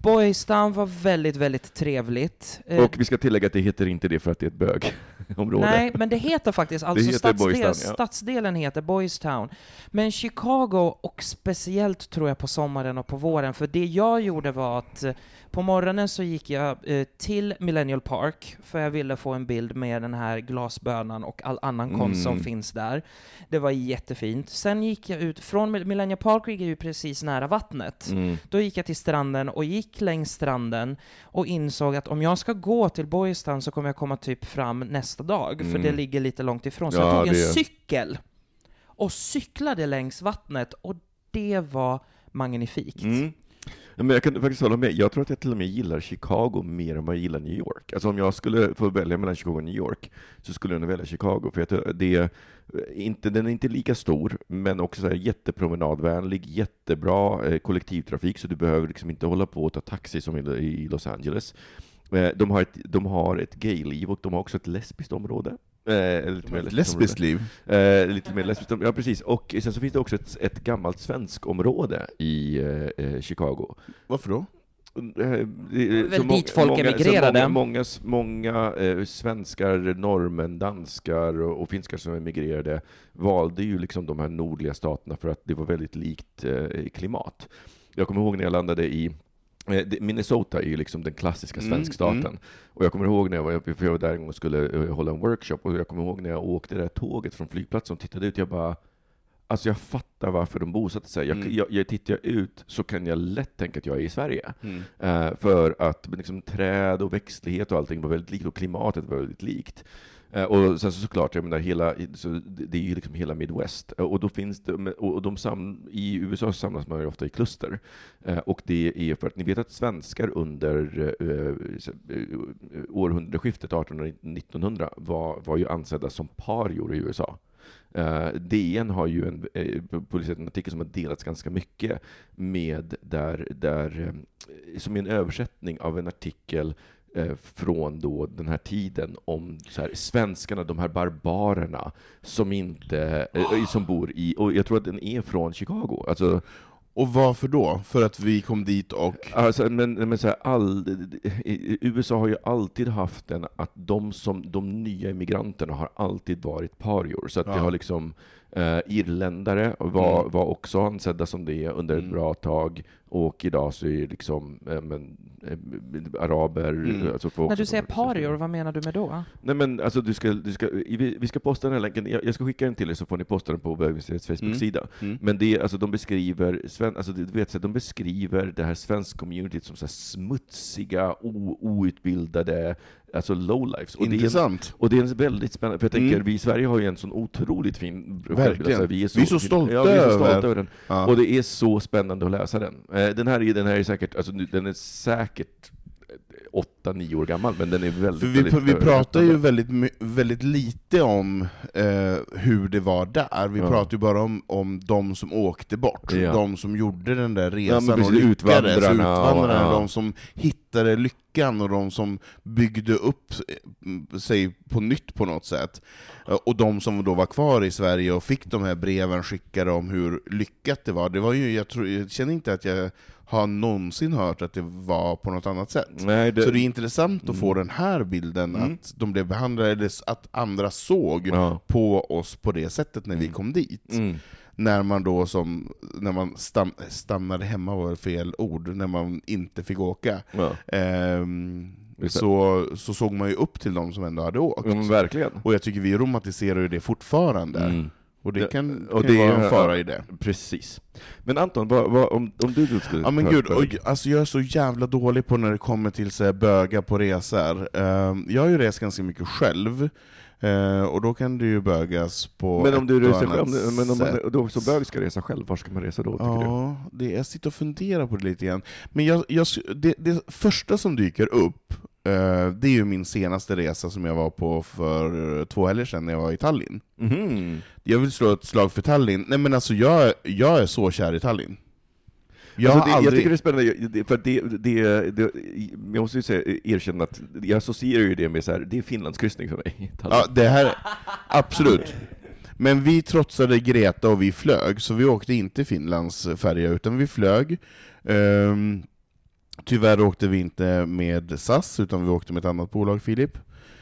var väldigt, väldigt trevligt. Och vi ska tillägga att det heter inte det för att det är ett bögområde. Nej, men det heter faktiskt, alltså stadsdelen heter Boys Town. Men Chicago, och speciellt tror jag på sommaren och på våren, för det jag gjorde var att på morgonen så gick jag till Millennial Park för jag ville få en bild med den här glasbönan och all annan konst som finns där. Det var jättefint. Sen gick jag ut från Millennial Park, gick jag ju precis nära vattnet. Då gick jag till stranden och gick längs stranden och insåg att om jag ska gå till Boys Town så kommer jag komma typ fram nästa dag, för det ligger lite långt ifrån. Så jag tog en cykel och cyklade längs vattnet, och det var magnifikt. Men jag kan faktiskt hålla med. Jag tror att jag till och med gillar Chicago mer än vad jag gillar New York. Alltså om jag skulle få välja mellan Chicago och New York så skulle jag nog välja Chicago. För den är inte lika stor, men också så här jättepromenadvänlig, jättebra kollektivtrafik, så du behöver liksom inte hålla på och ta taxi som i Los Angeles. De har ett gayliv, och de har också ett lesbiskt område. Lesbiskt liv? Lite mer lesbiskt, ja precis. Och sen så finns det också ett gammalt svensk område i Chicago. Varför då? Väl dit folk emigrerade. Många svenskar, norrmän, danskar och finskar som emigrerade valde ju liksom de här nordliga staterna för att det var väldigt likt klimat. Jag kommer ihåg när jag landade i Minnesota är ju liksom den klassiska svenskstaten. Och jag kommer ihåg när jag var där en gång och skulle hålla en workshop, och jag kommer ihåg när jag åkte det där tåget från flygplatsen och tittade ut, jag bara, alltså jag fattar varför de bosatte sig. Jag tittar ut så kan jag lätt tänka att jag är i Sverige. För att liksom, träd och växtlighet och allting var väldigt likt, och klimatet var väldigt likt. Och sen såklart, jag menar, det är ju liksom hela Midwest, och då finns det, och i USA samlas man ju ofta i kluster, och det är för att ni vet att svenskar under århundraskiftet 1800-1900 var ju ansedda som parior i USA. DN har ju publicerat en artikel som har delats ganska mycket med där som är en översättning av en artikel från då den här tiden om så här, svenskarna, de här barbarerna som bor i, och jag tror att den är från Chicago. Alltså, och varför då? För att vi kom dit och... Alltså, men så här, USA har ju alltid haft att de nya immigranterna har alltid varit parior. Så att det har liksom irländare var också ansedda som det under ett bra tag, och idag så är det liksom araber. Alltså när du säger parior, vad menar du med då? Nej, men alltså vi ska posta den här länken. Jag ska skicka den till er så får ni posta den på Bögministeriets Facebook-sida. Men det, alltså, de beskriver det här svenska communityt som så här smutsiga, outbildade, alltså lowlifes. Intressant. Och det är väldigt spännande, för jag tänker, vi i Sverige har ju en sån otroligt fin... Verkligen. Vi är så stolta över den. Ja. Och det är så spännande att läsa den. Den här är säkert, alltså den är säkert 8-9 år gammal, men den är väldigt... För vi pratar ju väldigt lite om hur det var där. Vi pratar ju bara om de som åkte bort. Ja. De som gjorde den där resan och utvandrarna. De som hittade lyckan och de som byggde upp sig på nytt på något sätt. Och de som då var kvar i Sverige och fick de här breven skickade om hur lyckat det var. Det var ju, jag känner inte att jag har någonsin hört att det var på något annat sätt. Nej, Så det är intressant att få den här bilden, att de blev behandlade, eller att andra såg på oss på det sättet när vi kom dit. När man då stannade hemma var fel ord, när man inte fick åka. Så såg man ju upp till dem som ändå hade åkt. Verkligen. Och jag tycker vi romantiserar ju det fortfarande. Och det kan vara en fara i det. Precis. Men Anton, om du skulle... Ja men gud, alltså jag är så jävla dålig på när det kommer till så här, böga på resor. Jag har ju rest ganska mycket själv. Och då kan det ju bögas på men om du reser själv, men om man då så bög ska resa själv, var ska man resa då, tycker du? Jag sitter och funderar på det lite grann. Men det första som dyker upp, det är ju min senaste resa som jag var på för 2 helger sedan när jag var i Tallinn. Jag vill slå ett slag för Tallinn. Nej men alltså jag är så kär i Tallinn. Jag tycker det är spännande, för jag måste ju erkänna att jag associerar ju det med så här, det är Finlandskryssning för mig. Ja, det här, absolut. Men vi trotsade Greta och vi flög, så vi åkte inte Finlands färja utan vi flög. Tyvärr åkte vi inte med SAS utan vi åkte med ett annat bolag, Filip.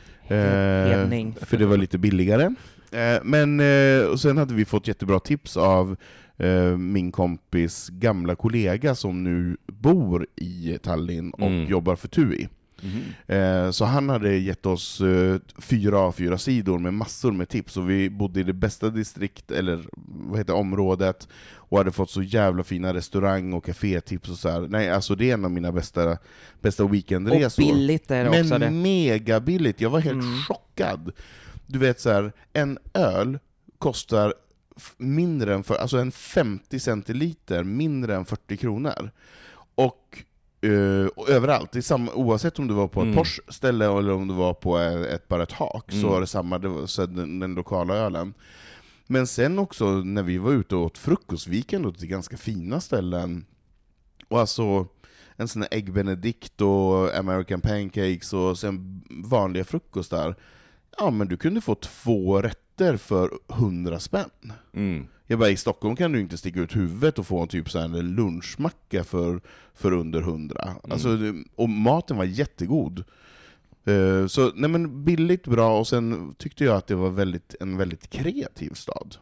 För det var lite billigare. Men och sen hade vi fått jättebra tips av min kompis gamla kollega som nu bor i Tallinn och jobbar för TUI. Så han hade gett oss 4 A4-sidor med massor med tips, och vi bodde i det bästa distrikt, eller området, och hade fått så jävla fina restaurang- och kafétips och så här. Nej, alltså det är en av mina bästa weekendresor. Och billigt är det också. Men mega billigt. Jag var helt chockad. Du vet så här, en öl kostar mindre än alltså en 50 centiliter mindre än 40 kronor. Och överallt, oavsett om du var på ett Porsche-ställe eller om du var på bara ett hak, så var det samma, den lokala ölen. Men sen också när vi var ute och åt frukost, vi gick ändå till ganska fina ställen. Och alltså en sån här ägg benedict och American pancakes och sen vanliga frukostar. Ja, men du kunde få 2 rätter för 100 spänn. Jag bara, i Stockholm kan du inte sticka ut huvudet och få en typ så här en lunchmacka för under 100. Alltså, och maten var jättegod. Så nej, men billigt, bra, och sen tyckte jag att det var en väldigt kreativ stad.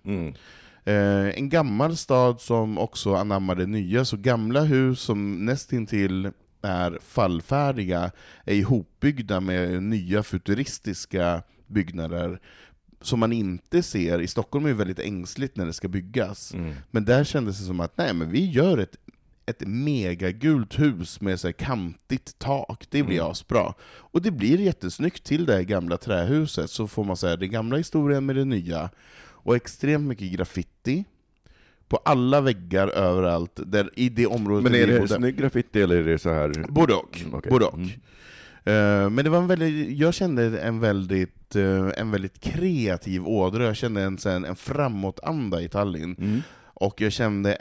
En gammal stad som också anammade nya, så gamla hus som nästintill är fallfärdiga är ihopbyggda med nya futuristiska byggnader som man inte ser. I Stockholm är det väldigt ängsligt när det ska byggas. Men där kändes det som att nej, men vi gör ett megagult hus med så här kantigt tak. Det blir asbra. Och det blir jättesnyggt till det gamla trähuset, så får man säga den gamla historien med det nya. Och extremt mycket graffiti på alla väggar överallt där i det området. Men är det snygg graffiti eller är det så här? Både och. Okay. Både och. Men det var jag kände en väldigt kreativ ådra. Jag kände en framåtanda i Tallinn. Och jag kände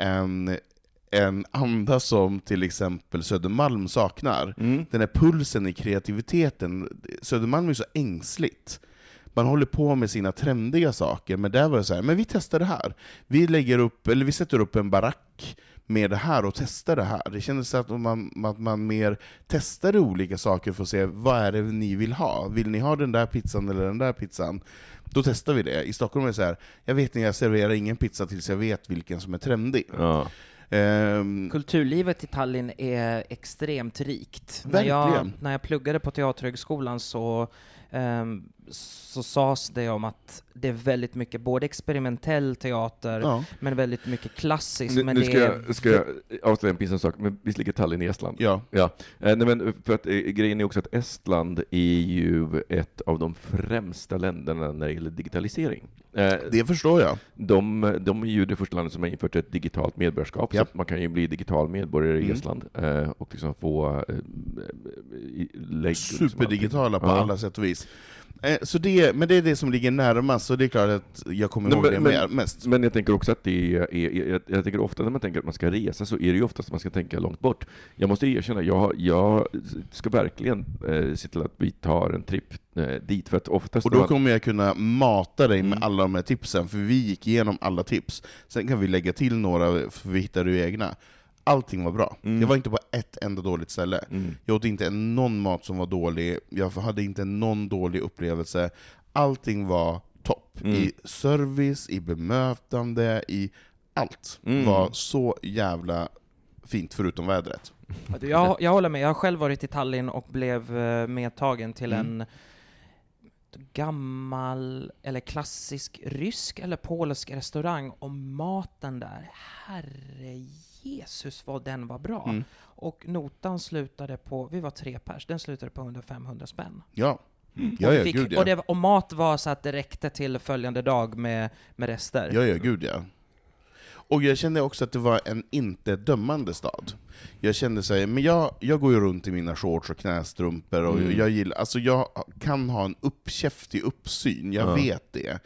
en anda som till exempel Södermalm saknar. Den här pulsen i kreativiteten. Södermalm är så ängsligt. Man håller på med sina trendiga saker, men där var det så här, men vi testar det här. Vi sätter upp en barack med det här och testar det här. Det kändes att man mer testade olika saker för att se vad är det ni vill ha. Vill ni ha den där pizzan eller den där pizzan? Då testar vi det. I Stockholm är det så här, jag serverar ingen pizza tills jag vet vilken som är trendig. Ja. Kulturlivet i Tallinn är extremt rikt. Verkligen. När jag pluggade på Teaterhögskolan så så sades det om att det är väldigt mycket både experimentell teater men väldigt mycket klassisk. Nu ska jag avslöja en pinsam sak, men visst ligger Tallinn i Estland? Ja. Nej, men för att grejen är också att Estland är ju ett av de främsta länderna när det gäller digitalisering. Det förstår jag. De är ju det första landet som har infört ett digitalt medborgarskap, så att man kan ju bli digital medborgare i Estland och liksom få superdigitala på alla sätt och vis. Men det är det som ligger närmast, så det är klart att jag kommer ihåg det mest. Men jag tänker också att jag tänker ofta när man tänker att man ska resa, så är det ju oftast att man ska tänka långt bort. Jag måste erkänna, jag ska verkligen se till att vi tar en tripp dit, för att oftast... Och då kommer jag kunna mata dig med alla de här tipsen, för vi gick igenom alla tips. Sen kan vi lägga till några, för vi hittar ju egna. Allting var bra. Det var inte bara ett enda dåligt ställe. Jag åt inte någon mat som var dålig. Jag hade inte någon dålig upplevelse. Allting var topp. I service, i bemötande, i allt. Var så jävla fint förutom vädret. Jag håller med. Jag har själv varit i Tallinn och blev medtagen till en gammal eller klassisk rysk eller polsk restaurang, och maten där, herre Jesus vad den var bra. Och notan slutade på, vi var 3 pers, den slutade på 100-500 spänn. Ja. Och mat var så att det räckte till följande dag med rester. Ja, gud ja. Och jag kände också att det var en inte dömande stad. Jag kände så här, men jag går ju runt i mina shorts och knästrumpor och jag gillar, alltså jag kan ha en uppkäftig uppsyn, jag vet det.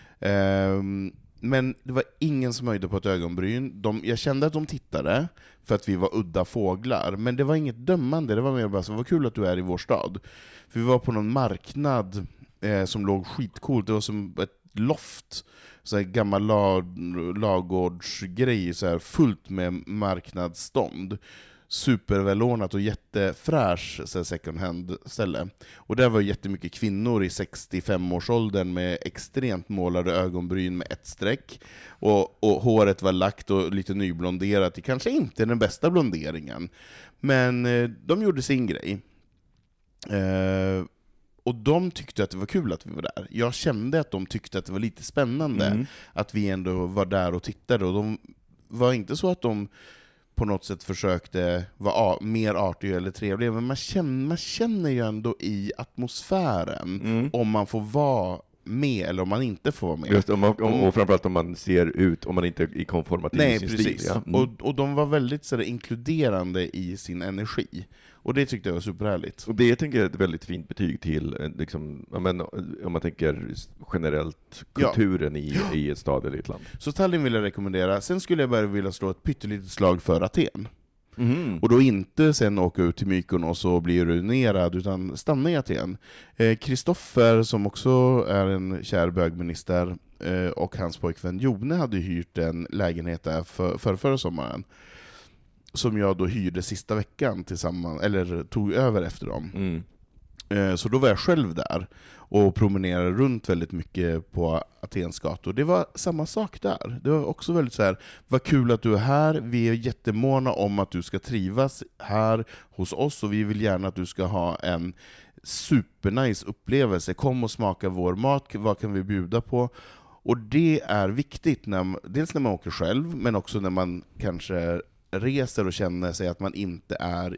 Men det var ingen som höjde på ett ögonbryn. Jag kände att de tittade för att vi var udda fåglar, men det var inget dömande, det var mer bara så, vad kul att du är i vår stad. För vi var på någon marknad som låg skitcoolt, det var som ett loft, så här gammal lagårdsgrej, så här fullt med marknadsstånd, supervälordnat och jättefräsch second hand ställe. Och där var jättemycket kvinnor i 65-årsåldern med extremt målade ögonbryn med ett streck, och håret var lagt och lite nyblonderat, det kanske inte är den bästa blonderingen, men de gjorde sin grej. Och de tyckte att det var kul att vi var där. Jag kände att de tyckte att det var lite spännande att vi ändå var där och tittade. Och de var inte så att de på något sätt försökte vara mer artiga eller trevliga, men man känner ju ändå i atmosfären om man får vara med eller om man inte får vara med. Just, och framförallt om man ser ut, om man inte är konformativ i sin stil. Ja. Och de var väldigt så där, inkluderande i sin energi. Och det tyckte jag var superhärligt. Och det tänker jag är ett väldigt fint betyg till, liksom, om man tänker generellt kulturen i ett stad eller ett land. Så Tallinn vill jag rekommendera. Sen skulle jag bara vilja slå ett pyttelitet slag för Aten. Och då inte sen åka ut till Mykonos och bli ruinerad, utan stanna i Aten. Kristoffer, som också är en kär bögminister, och hans pojkvän Jone hade hyrt en lägenhet där förra sommaren, som jag då hyrde sista veckan tillsammans, eller tog över efter dem. Så då var jag själv där och promenerade runt väldigt mycket på Atens gator. Det var samma sak där. Det var också väldigt så här, vad kul att du är här, vi är jättemåna om att du ska trivas här hos oss, och vi vill gärna att du ska ha en supernice upplevelse. Kom och smaka vår mat, vad kan vi bjuda på? Och det är viktigt, dels när man åker själv, men också när man kanske reser och känner sig att man inte är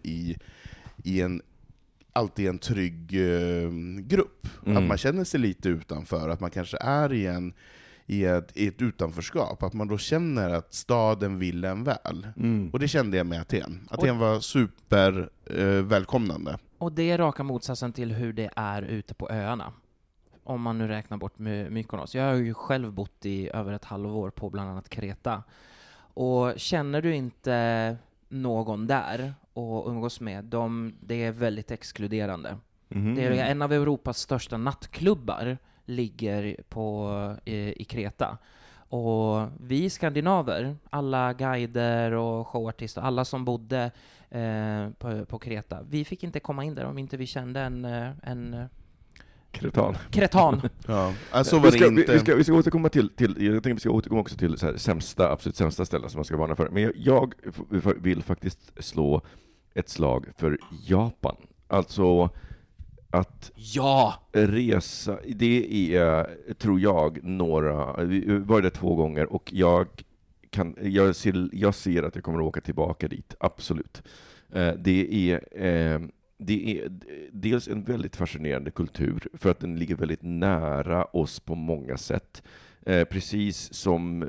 alltid en trygg grupp. Att man känner sig lite utanför, att man kanske är i ett utanförskap, att man då känner att staden vill en väl. Och det kände jag med Aten. Aten var super välkomnande. Och det är raka motsatsen till hur det är ute på öarna. Om man nu räknar bort Mykonos. Jag har ju själv bott i över ett halvår på bland annat Kreta. Och känner du inte någon där och umgås med dem, det är väldigt exkluderande. Det är en av Europas största nattklubbar ligger i Kreta. Och vi skandinaver, alla guider och showartister, alla som bodde på Kreta, vi fick inte komma in där om inte vi kände en Kretan. Ja, alltså var vi ska återkomma till jag tänker vi ska återkomma också till så här absolut sämsta ställen som man ska varna för. Men jag vill faktiskt slå ett slag för Japan. Alltså att resa, det är, tror jag, vi var där 2 gånger och jag ser att jag kommer att åka tillbaka dit, absolut. Det är dels en väldigt fascinerande kultur för att den ligger väldigt nära oss på många sätt. Precis som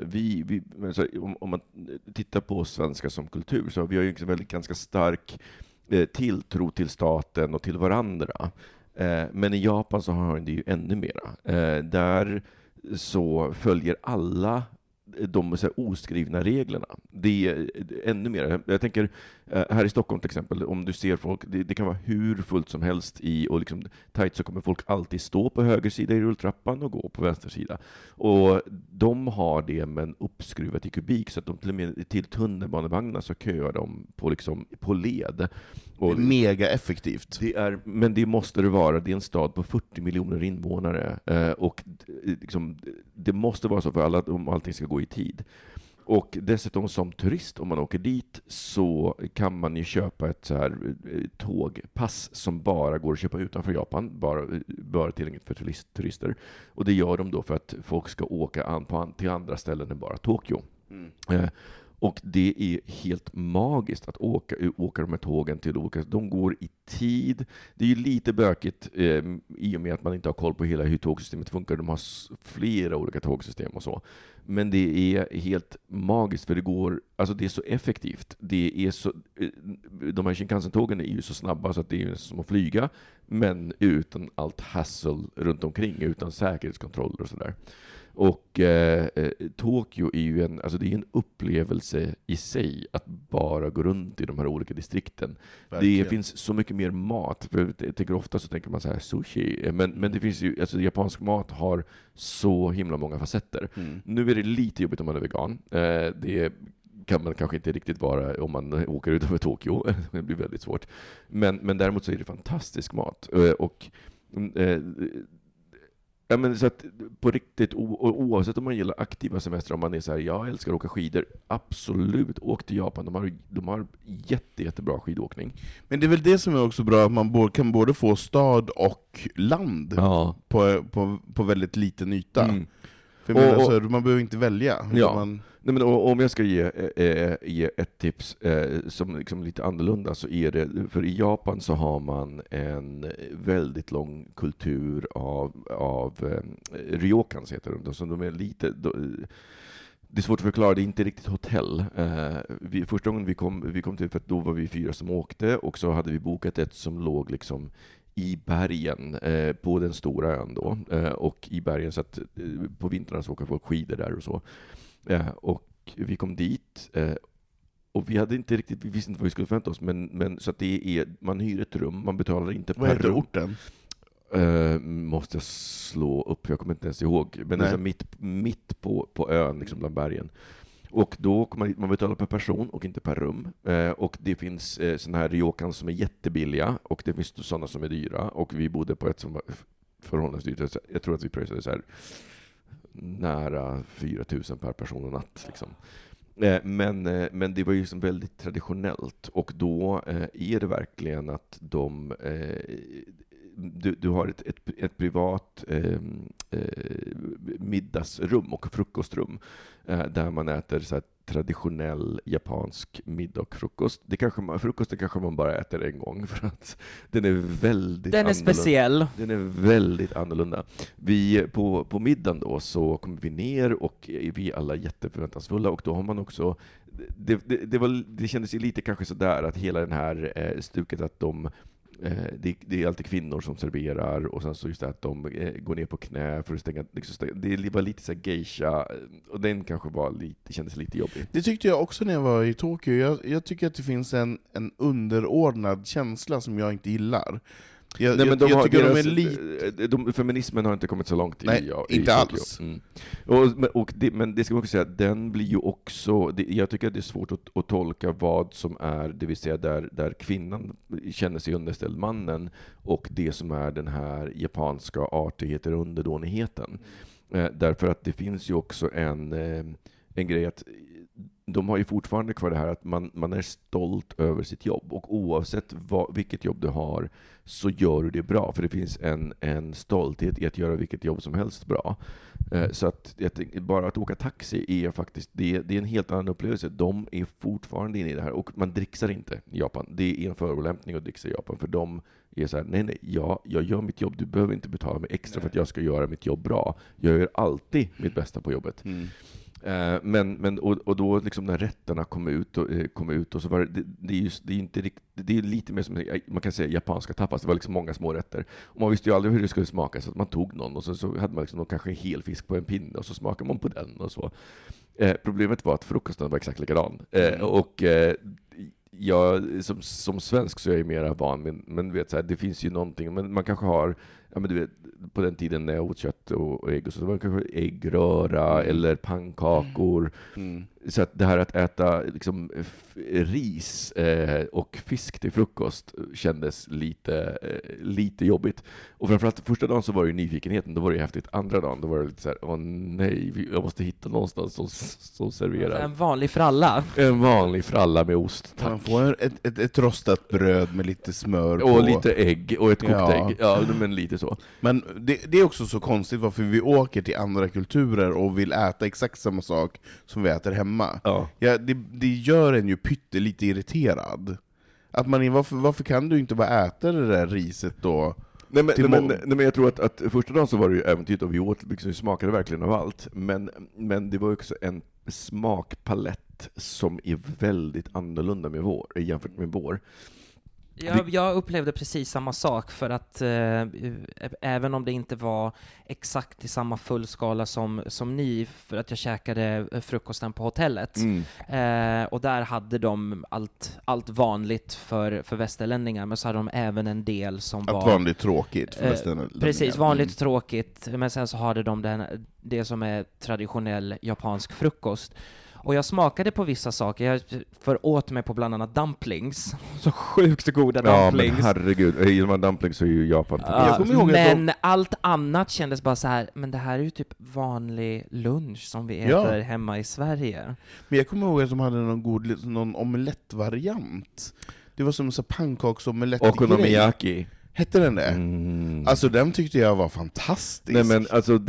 om man tittar på svenska som kultur så har vi ju en väldigt ganska stark tilltro till staten och till varandra. Men i Japan så har det ju ännu mera. Där så följer alla de så här oskrivna reglerna. Det är ännu mer. Jag tänker här i Stockholm till exempel, om du ser folk, det kan vara hur fullt som helst och liksom tajt, så kommer folk alltid stå på höger sida i rulltrappan och gå på vänster sida. Och de har det men uppskruvat i kubik, så att de till och med till tunnelbanevagnar så köar de på led. Och det är mega effektivt. Men det måste det vara. Det är en stad på 40 miljoner invånare. Och liksom, det måste vara så för alla om allting ska gå i tid. Och dessutom som turist, om man åker dit, så kan man ju köpa ett så här tågpass som bara går att köpa utanför Japan, bara tillgängligt för turister. Och det gör de då för att folk ska åka till andra ställen än bara Tokyo. Och det är helt magiskt att åka de här tågen till olika. De går i tid. Det är ju lite bökigt i och med att man inte har koll på hela hur tågsystemet funkar. De har flera olika tågsystem och så. Men det är helt magiskt för det går, alltså det är så effektivt. Det är så, de här Shinkansen-tågen är ju så snabba så att det är som att flyga, men utan allt hassle runt omkring, utan säkerhetskontroller och sådär. Och Tokyo är ju det är en upplevelse i sig att bara gå runt i de här olika distrikten. Verkligen. Det finns så mycket mer mat. För jag tänker ofta så tänker man så här sushi, men det finns ju, alltså japansk mat har så himla många facetter. Nu är det lite jobbigt om man är vegan. Det kan man kanske inte riktigt vara om man åker utanför Tokyo. Det blir väldigt svårt. Men däremot så är det fantastisk mat. Ja, men så att på riktigt, oavsett om man gillar aktiva semester, om man är så här, jag älskar att åka skidor, absolut, åk till Japan. De har jättebra skidåkning. Men det är väl det som är också bra, att man kan både få stad och land på väldigt liten yta. För man behöver inte välja. Nej, men om jag ska ge ett tips som liksom lite annorlunda, så är det, för i Japan så har man en väldigt lång kultur av ryokans heter de, som de är lite. Det är svårt att förklara, det är inte riktigt hotell. Första gången vi kom till, för att då var vi 4 som åkte, och så hade vi bokat ett som låg liksom i bergen på den stora ön då, och i bergen, så att på vintrarna så åker folk skidor där och så. Och vi kom dit och vi visste inte vad vi skulle förvänta oss, men så att man hyr ett rum, man betalar inte per rum. Vad heter orten? Måste jag slå upp, jag kommer inte ens ihåg, men det är mitt på ön liksom bland bergen. Och då kommer man betala per person och inte per rum. Och det finns såna här ryokan som är jättebilliga, och det finns sådana som är dyra, och vi bodde på ett som var förhållandevis dyrt. Jag tror att vi pröjsade så här nära 4 000 per person och natt liksom. Men det var ju som väldigt traditionellt, och då är det verkligen att du har ett privat middagsrum och frukostrum där man äter så här traditionell japansk middag och frukost. Frukosten kanske man bara äter en gång, för att den är väldigt annorlunda. Speciell. Den är väldigt annorlunda. På middagen då så kommer vi ner, och vi är alla jätteförväntansfulla, och då har man också det kändes ju lite kanske så där att hela den här stuket att det är alltid kvinnor som serverar, och sen så just det att de går ner på knä för att stänga. Det var lite så här geisha, och den kanske kändes lite jobbig. Det tyckte jag också när jag var i Tokyo. Jag tycker att det finns en underordnad känsla som jag inte gillar. Feminismen har inte kommit så långt. Nej, inte alls. Men det ska man också säga, den blir ju också, jag tycker att det är svårt att tolka vad som är, det vill säga där kvinnan känner sig underställd mannen, och det som är den här japanska artigheten och underdånigheten. Därför att det finns ju också en grej att de har ju fortfarande kvar det här att man är stolt över sitt jobb, och oavsett vilket jobb du har så gör du det bra, för det finns en stolthet i att göra vilket jobb som helst bra. Så att bara att åka taxi är faktiskt, det är en helt annan upplevelse. De är fortfarande inne i det här, och man dricksar inte i Japan. Det är en förolämpning att dricksa i Japan, för de är så här: nej, jag gör mitt jobb, du behöver inte betala mig extra för att jag ska göra mitt jobb bra. Jag gör alltid mitt bästa på jobbet. Men då liksom när rätterna kom ut och så var det är lite mer som man kan säga japanska tapas. Det var liksom många små rätter, och man visste ju aldrig hur det skulle smaka, så att man tog någon och så hade man liksom kanske en hel fisk på en pinne och så smakade man på den och så. Problemet var att frukosten var exakt likadan. Och jag som svensk så är jag mera van, men vet så här, det finns ju någonting, men man kanske har, ja men du vet, på den tiden när jag åt kött och ägg och så var det kanske äggröra eller pannkakor. Så att det här att äta liksom ris och fisk till frukost kändes lite jobbigt. Och framförallt första dagen så var det ju nyfikenheten, då var det ju häftigt. Andra dagen då var det lite så här: åh nej, jag måste hitta någonstans som serverar. En vanlig fralla. En vanlig fralla med ost, tack. Man får ett rostat bröd med lite smör och lite ägg och ett kokt ägg. Ja, men lite så. Men det är också så konstigt varför vi åker till andra kulturer och vill äta exakt samma sak som vi äter hemma. Ja, det gör en ju lite irriterad. Att varför kan du inte bara äta det där riset då? Nej, men jag tror att första dagen så var det ju äventyrt, och vi åt liksom, smakade verkligen av allt. Men det var också en smakpalett som är väldigt annorlunda jämfört med vår. Jag upplevde precis samma sak, för att även om det inte var exakt i samma fullskala som ni, för att jag käkade frukosten på hotellet, och där hade de allt vanligt för västerlänningar, men så hade de även en del som var vanligt tråkigt för västerlänningar. Precis, vanligt tråkigt, men sen så hade de det som är traditionell japansk frukost. Och jag smakade på vissa saker. Jag åt mig på bland annat dumplings. Så sjukt goda dumplings. Ja, men herregud. Gillar man dumplings så är ju Japan. Men allt annat kändes bara så här: men det här är ju typ vanlig lunch som vi äter hemma i Sverige. Men jag kommer ihåg att de hade någon omelettvariant. Det var som en pannkaksomelett. Okonomiyaki. Hette den det? Alltså den tyckte jag var fantastisk. Nej, men alltså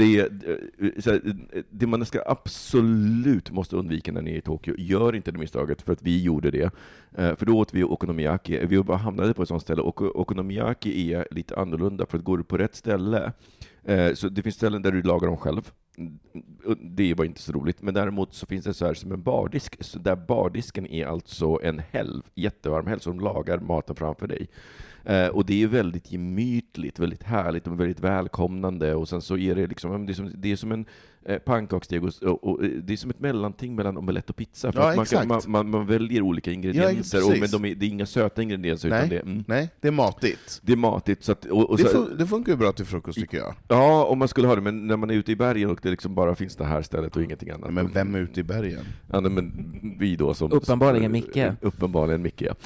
det man ska absolut måste undvika när ni är i Tokyo, gör inte det misstaget, för att vi gjorde det. För då åt vi okonomiyaki. Vi bara hamnade på ett sånt ställe, och okonomiyaki är lite annorlunda, för att går du på rätt ställe, så det finns ställen där du lagar dem själv. Det var inte så roligt, men däremot så finns det så här som en bardisk, så där bardisken är alltså en jättevarm häll som lagar maten framför dig. Och det är väldigt gemytligt, väldigt härligt och väldigt välkomnande, och sen så är det liksom, det är som en pannkaksdeg, och det är som ett mellanting mellan omelett och pizza, för man väljer olika ingredienser, men det är inga söta ingredienser. Nej, det är matigt. Det är matigt, så att, det funkar ju bra till frukost, tycker jag. Ja, om man skulle ha det, men när man är ute i bergen och det liksom bara finns det här stället och ingenting annat. Men vem är ute i bergen? Ja, men vi då som... Uppenbarligen Micke. Uppenbarligen Micke, ja.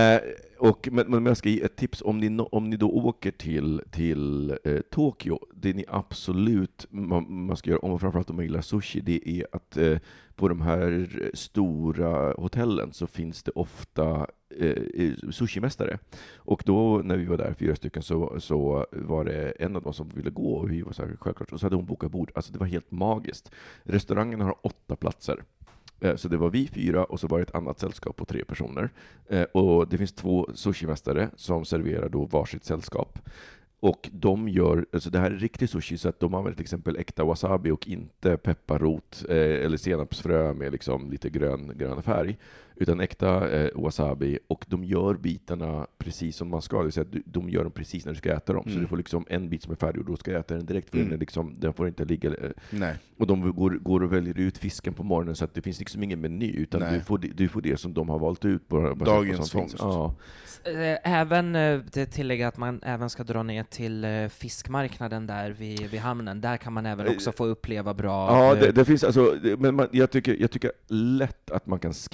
Men jag ska ge ett tips om ni då åker till Tokyo. Det ni absolut man ska göra, om framförallt om man gillar sushi, det är att på de här stora hotellen så finns det ofta sushimästare. Och då när vi var där 4 stycken så var det en av dem som ville gå, och vi var så här, självklart, och så hade hon bokat bord. Alltså det var helt magiskt. Restaurangen har 8 platser. Så det var vi 4 och så var det ett annat sällskap på 3 personer. Och det finns 2 sushimästare som serverar då varsitt sällskap. Och de gör, alltså det här är riktig sushi, så att de använder till exempel äkta wasabi och inte pepparrot eller senapsfrö med liksom lite grön färg, utan äkta wasabi, och de gör bitarna precis som man ska, det vill säga de gör dem precis när du ska äta dem, så du får liksom en bit som är färdig och då ska jag äta den direkt, för den får inte ligga. Nej. Och de går och väljer ut fisken på morgonen, så att det finns liksom ingen meny, utan du får det som de har valt ut på dagens fångst. Ja. Även det tillägger att man även ska dra ner till fiskmarknaden där vid hamnen. Där kan man även också få uppleva bra... Ja, det finns alltså, men jag tycker lätt att man kan skippa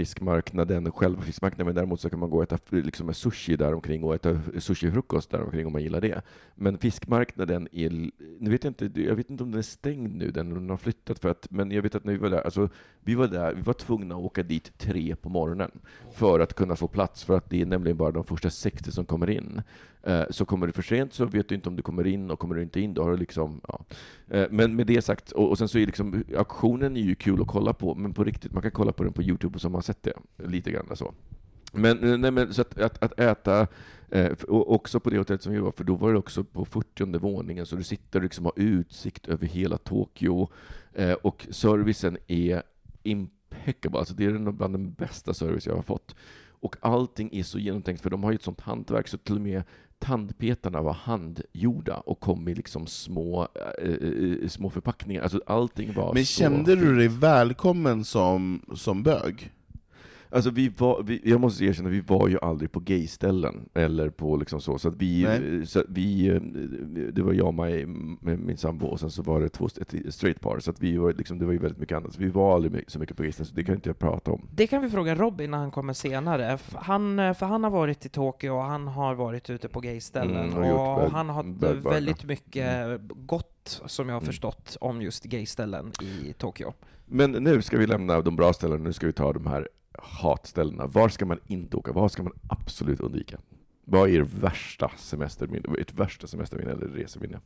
fiskmarknaden, själva fiskmarknaden, men däremot så kan man gå och äta liksom med sushi där omkring och äta sushi-frukost där omkring om man gillar det. Men fiskmarknaden är, jag vet inte om den är stängd nu, den har flyttat för att, men jag vet att när vi var där, alltså vi var tvungna att åka dit 3 på morgonen för att kunna få plats, för att det är nämligen bara de första 60 som kommer in. Så kommer du för sent så vet du inte om du kommer in, och kommer du inte in då har du liksom, ja. Men med det sagt, och sen så är liksom auktionen är ju kul att kolla på, men på riktigt, man kan kolla på den på YouTube så man har sett det lite grann så. Men så att äta och också på det hotellet som vi var, för då var det också på 40:e våningen, så du sitter och liksom har utsikt över hela Tokyo, och servicen är impeccable, alltså det är bland den bästa service jag har fått. Och allting är så genomtänkt, för de har ju ett sånt hantverk så till och med tandpetarna var handgjorda och kom i liksom små förpackningar. Alltså allting var. Men kände du dig välkommen som bög? Alltså jag måste erkänna, vi var ju aldrig på gayställen eller på liksom så att vi det var jag med min sambo, och sen så var det ett straight par, så att vi var liksom, det var ju väldigt mycket annat. Så vi var aldrig så mycket på gayställen, så det kan inte jag prata om. Det kan vi fråga Robin när han kommer senare. Han har varit i Tokyo och han har varit ute på gayställen, och han har väldigt mycket gott, som jag har förstått, om just gayställen i Tokyo. Men nu ska vi lämna de bra ställena, nu ska vi ta de här hatställena. Var ska man inte åka? Vad ska man absolut undvika? Vad är ert värsta semesterminne eller reseminne?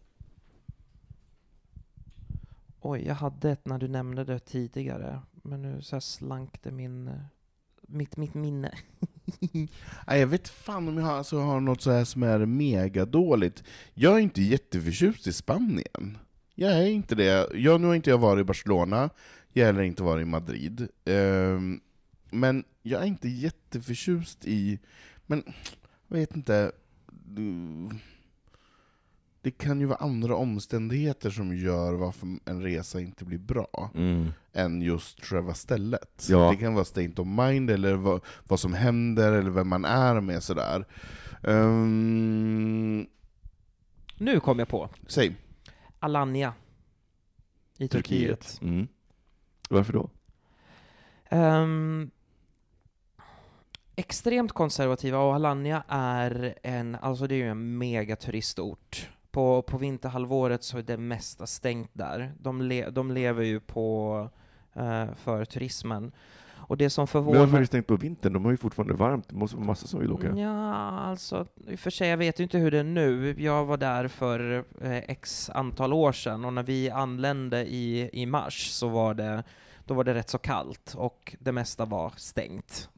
Oj, jag hade ett när du nämnde det tidigare, men nu så slank det mitt minne. Jag vet fan om jag har något så här som är mega dåligt. Jag är inte jätteförtjust i Spanien. Jag är inte det. Nu har inte jag varit i Barcelona. Jag har heller inte varit i Madrid. Men jag är inte jätteförtjust i... Men jag vet inte... Det kan ju vara andra omständigheter som gör varför en resa inte blir bra än just själva stället. Ja. Det kan vara state of mind, eller vad som händer, eller vem man är med sådär. Nu kom jag på. Säg. Alanya i Turkiet. Varför då? Extremt konservativa, och Alanya är det är ju en mega turistort. På vinterhalvåret så är det mesta stängt där. De lever ju för turismen. Och det som förvånar... Men varför är det stängt på vintern? De har ju fortfarande varmt. Det måste vara massa som vill åka. Ja, alltså i och för sig, jag vet ju inte hur det är nu. Jag var där för x antal år sedan, och när vi anlände i mars så var det rätt så kallt och det mesta var stängt.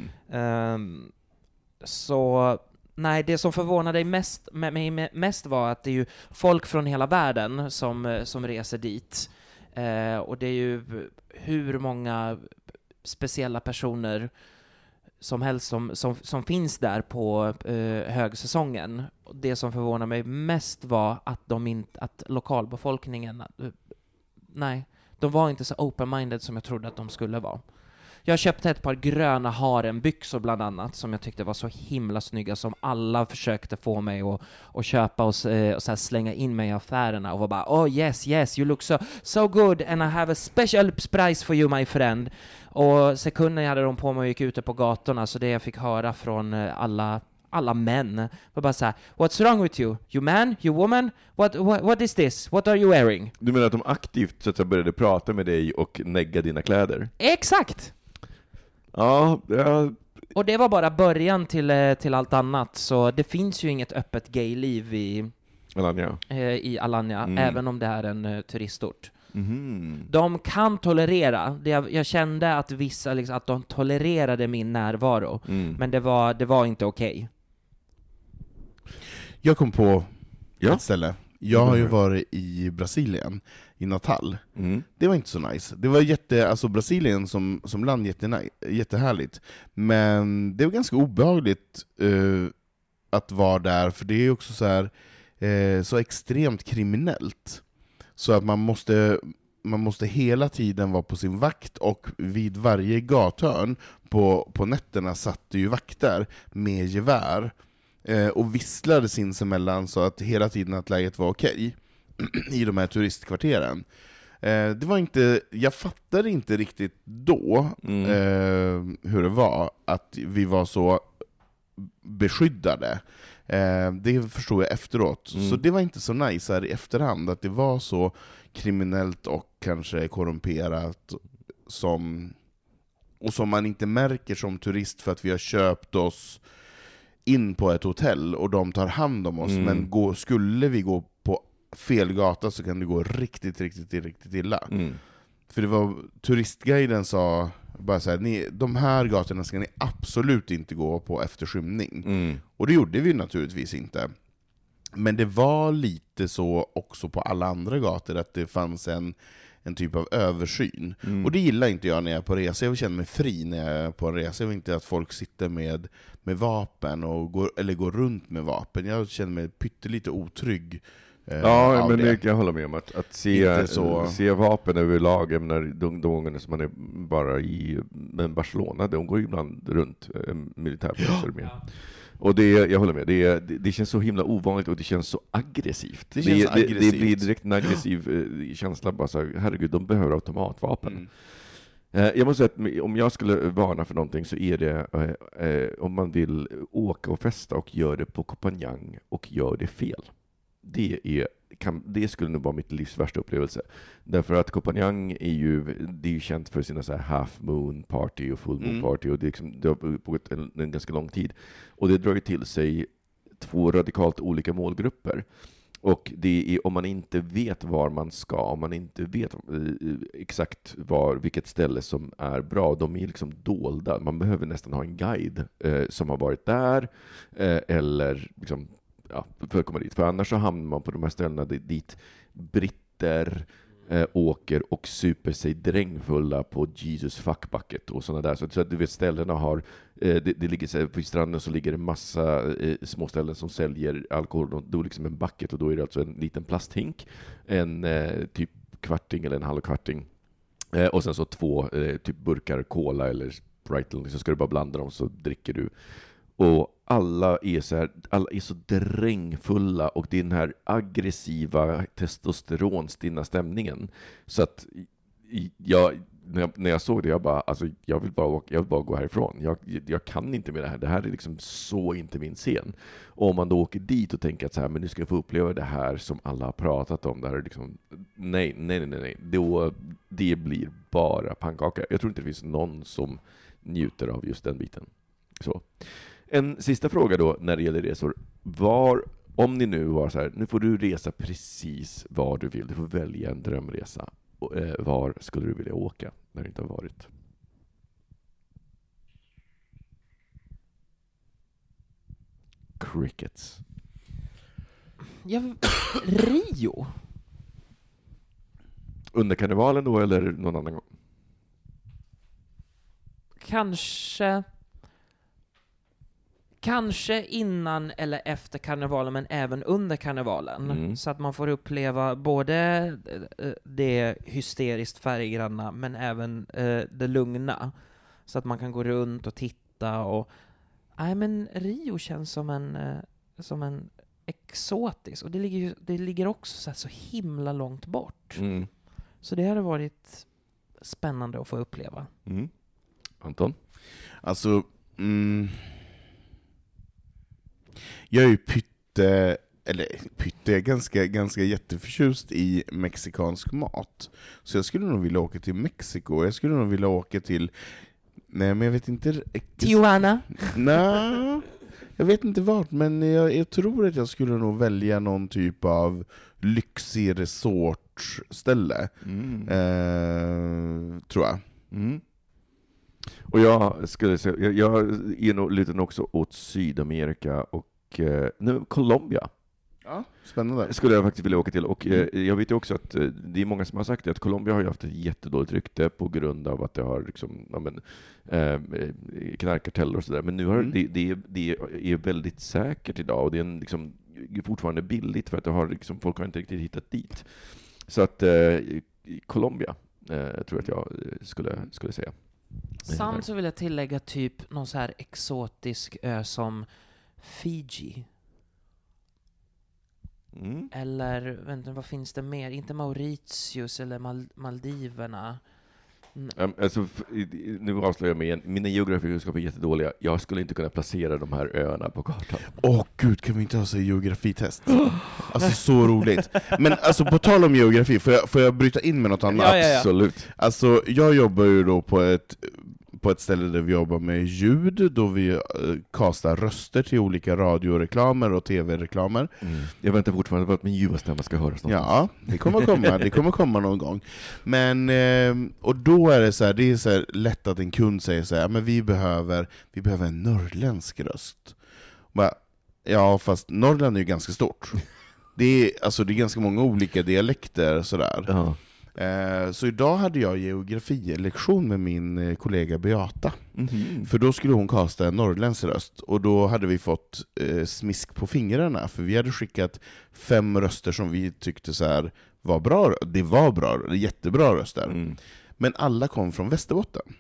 Så nej, det som förvånade mig mest var att det är ju folk från hela världen som reser dit. Och det är ju hur många speciella personer som helst som finns där på högsäsongen. Det som förvånade mig mest var att lokalbefolkningen de var inte så open-minded som jag trodde att de skulle vara. Jag köpte ett par gröna harenbyxor bland annat, som jag tyckte var så himla snygga, som alla försökte få mig att köpa och så här slänga in mig i affärerna, och var bara oh yes you look so good and I have a special price for you my friend. Och sekunden jag hade dem på mig och gick ute på gatorna, så det jag fick höra från alla män var bara såhär, what's wrong with you? You man? You woman? What is this? What are you wearing? Du menar att de aktivt så att började prata med dig och negga dina kläder? Exakt! Ja. Och det var bara början till allt annat, så det finns ju inget öppet gayliv i Alanya, även om det är en turistort. De kan tolerera, jag kände att vissa liksom, att de tolererade min närvaro, men det var inte okej. Jag kom på ett ställe. Jag har ju varit i Brasilien, i Natal. Det var inte så nice. Det var Brasilien som land jättehärligt. Men det var ganska obehagligt att vara där, för det är också så extremt kriminellt. Så att man måste hela tiden vara på sin vakt, och vid varje gathörn på nätterna satt ju vakter med gevär och visslade sinsemellan, så att hela tiden att läget var okej i de här turistkvarteren. Det var inte, jag fattade inte riktigt då hur det var att vi var så beskyddade. Det förstod jag efteråt. Så det var inte så nice här i efterhand att det var så kriminellt och kanske korrumperat som man inte märker som turist för att vi har köpt oss in på ett hotell och de tar hand om oss. Men skulle vi gå på fel gata så kan det gå riktigt illa. För det var turistguiden sa bara så här, de här gatorna ska ni absolut inte gå på efter skymning. Och det gjorde vi naturligtvis inte. Men det var lite så också på alla andra gator att det fanns en typ av översyn. Och det gillar inte jag när jag är på resa. Jag känner mig fri när jag är på en resa. Jag vill inte att folk sitter med vapen eller går runt med vapen. Jag känner mig pyttelite otrygg. Ja, men det kan jag hålla med om. Att se vapen överlag, när de gångerna som man är bara i Barcelona, de går ju ibland runt militärpoliser med. Och jag håller med, det känns så himla ovanligt och det känns så aggressivt. Det blir direkt en aggressiv känsla, bara så här, herregud, de behöver automatvapen. Jag måste säga att om jag skulle varna för någonting så är det om man vill åka och festa och gör det på Koh Phangan och gör det fel. Det skulle nog vara mitt livs värsta upplevelse. Därför att Koh Phangan är ju känt för sina så här half moon party och full moon party, och det har pågått en ganska lång tid. Och det drar ju till sig 2 radikalt olika målgrupper. Och det är om man inte vet var man ska, om man inte vet exakt vilket ställe som är bra, de är liksom dolda. Man behöver nästan ha en guide som har varit där eller liksom för att komma dit. För annars så hamnar man på de här ställena dit britter åker och super sig drängfulla på Jesus fuck bucket och sådana där. Så att du vet, ställena har det ligger så här, på stranden så ligger det massa små ställen som säljer alkohol. Då är liksom en bucket, och då är det alltså en liten plasthink, en typ kvarting eller en halvkvarting, och sen så 2 typ burkar cola eller Sprite, så ska du bara blanda dem så dricker du. Och alla är så drängfulla, och det är den här aggressiva testosteronstinna stämningen. Så att när jag såg det, jag vill bara gå härifrån. Jag kan inte med det här. Det här är liksom så inte min scen. Och om man då åker dit och tänker att så här, men nu ska jag få uppleva det här som alla har pratat om, det här är liksom, nej. Då, det blir bara pannkaka. Jag tror inte det finns någon som njuter av just den biten. Så. En sista fråga då när det gäller resor. Om ni nu var så här, nu får du resa precis var du vill. Du får välja en drömresa. Var skulle du vilja åka när du inte har varit? Crickets. Rio. Under karnevalen då, eller någon annan gång? Kanske innan eller efter karnevalen, men även under karnevalen. Så att man får uppleva både det hysteriskt färggranna, men även det lugna. Så att man kan gå runt och titta. Och men Rio känns som en exotisk. Och det ligger också så himla långt bort. Så det hade varit spännande att få uppleva. Anton? Alltså... Jag är ju ganska jätteförtjust i mexikansk mat. Så jag skulle nog vilja åka till Mexiko. Jag skulle nog vilja åka till... Nej, men jag vet inte... Tijuana? Nej, jag vet inte vart. Men jag tror att jag skulle nog välja någon typ av lyxig resortställe. Tror jag. Och jag skulle säga, jag är nog lite också åt Sydamerika och nu Colombia. Ja, spännande. Skulle jag faktiskt vilja åka till. Och jag vet ju också att det är många som har sagt att Colombia har ju haft ett jättedåligt rykte på grund av att det har liksom, knarkkarteller och sådär. Men nu har det är väldigt säkert idag, och det är liksom fortfarande billigt för att det har liksom, folk har inte riktigt hittat dit. Så att Colombia tror jag att jag skulle säga. Samt så vill jag tillägga typ någon så här exotisk ö som Fiji. Eller, vänta, vad finns det mer? Inte Mauritius eller Maldiverna. Alltså, nu avslöjar jag mig igen. Mina geografikunskaper är jättedåliga. Jag skulle inte kunna placera de här öarna på kartan. Gud, kan vi inte ha så geografitest? Alltså så roligt. Men alltså på tal om geografi, får jag bryta in med något annat? Ja. Absolut. Alltså jag jobbar ju då på ett ställe där vi jobbar med ljud, då vi kastar röster till olika radioreklamer och tv-reklamer. Jag väntar fortfarande på att min ljuva stämma ska höras någonstans. Ja, det kommer komma någon gång. Men, och då är det så här lätt att en kund säger så här, men vi behöver en norrländsk röst. Ja, fast Norrland är ju ganska stort. Det är ganska många olika dialekter sådär. Ja. Så idag hade jag geografilektion med min kollega Beata. För då skulle hon kasta en norrländsk röst. Och då hade vi fått smisk på fingrarna. För vi hade skickat 5 röster som vi tyckte så här var bra. Det var bra, jättebra röster. Men alla kom från Västerbotten.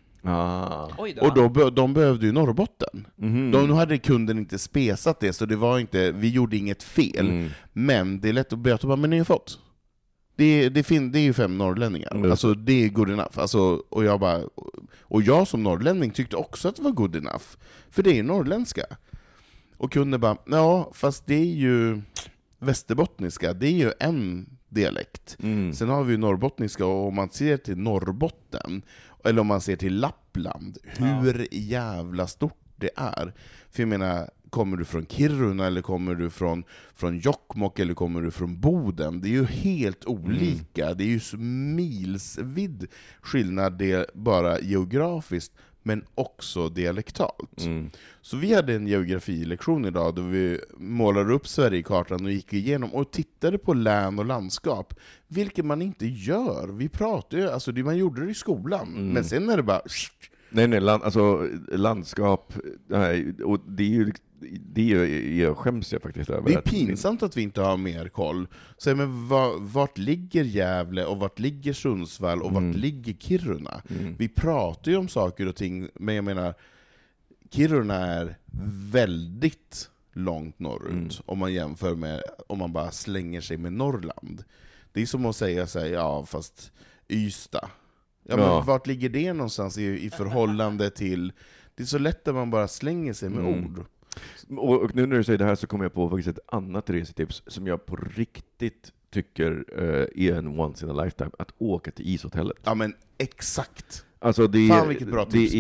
Och de behövde ju Norrbotten. Nu hade kunden inte spesat det, så det var inte, vi gjorde inget fel. Men det är lätt att Beata bara, men ni har fått. Det är ju 5 norrlänningar. Alltså det är good enough. Alltså, och jag som norrlänning tyckte också att det var good enough. För det är ju norrländska. Och kunden bara, ja, fast det är ju västerbottniska. Det är ju en dialekt. Sen har vi ju norrbottniska, och om man ser till Norrbotten, eller om man ser till Lappland, hur jävla stort det är. För jag menar, kommer du från Kiruna, eller kommer du från Jokkmokk, eller kommer du från Boden? Det är ju helt olika. Det är ju så milsvid skillnad, det bara geografiskt, men också dialektalt. Så vi hade en geografilektion idag då vi målade upp Sverigekartan och gick igenom och tittade på län och landskap, vilket man inte gör. Vi pratade ju, alltså man gjorde det i skolan, men sen är det bara... Nej, landskap, och jag skäms jag faktiskt över. Det är pinsamt att vi inte har mer koll. Så, men vart ligger Gävle, och vart ligger Sundsvall, och vart ligger Kiruna? Vi pratar ju om saker och ting, men jag menar, Kiruna är väldigt långt norrut om man jämför med, om man bara slänger sig med Norrland. Det är som att säga så här, ja, fast Ystad. Ja, men vart ligger det någonstans i förhållande till... Det är så lätt att man bara slänger sig med ord. Och nu när du säger det här så kommer jag på faktiskt ett annat resetips som jag på riktigt tycker är en once in a lifetime. Att åka till ishotellet. Ja, men exakt. Alltså Fan, vilket bra tips.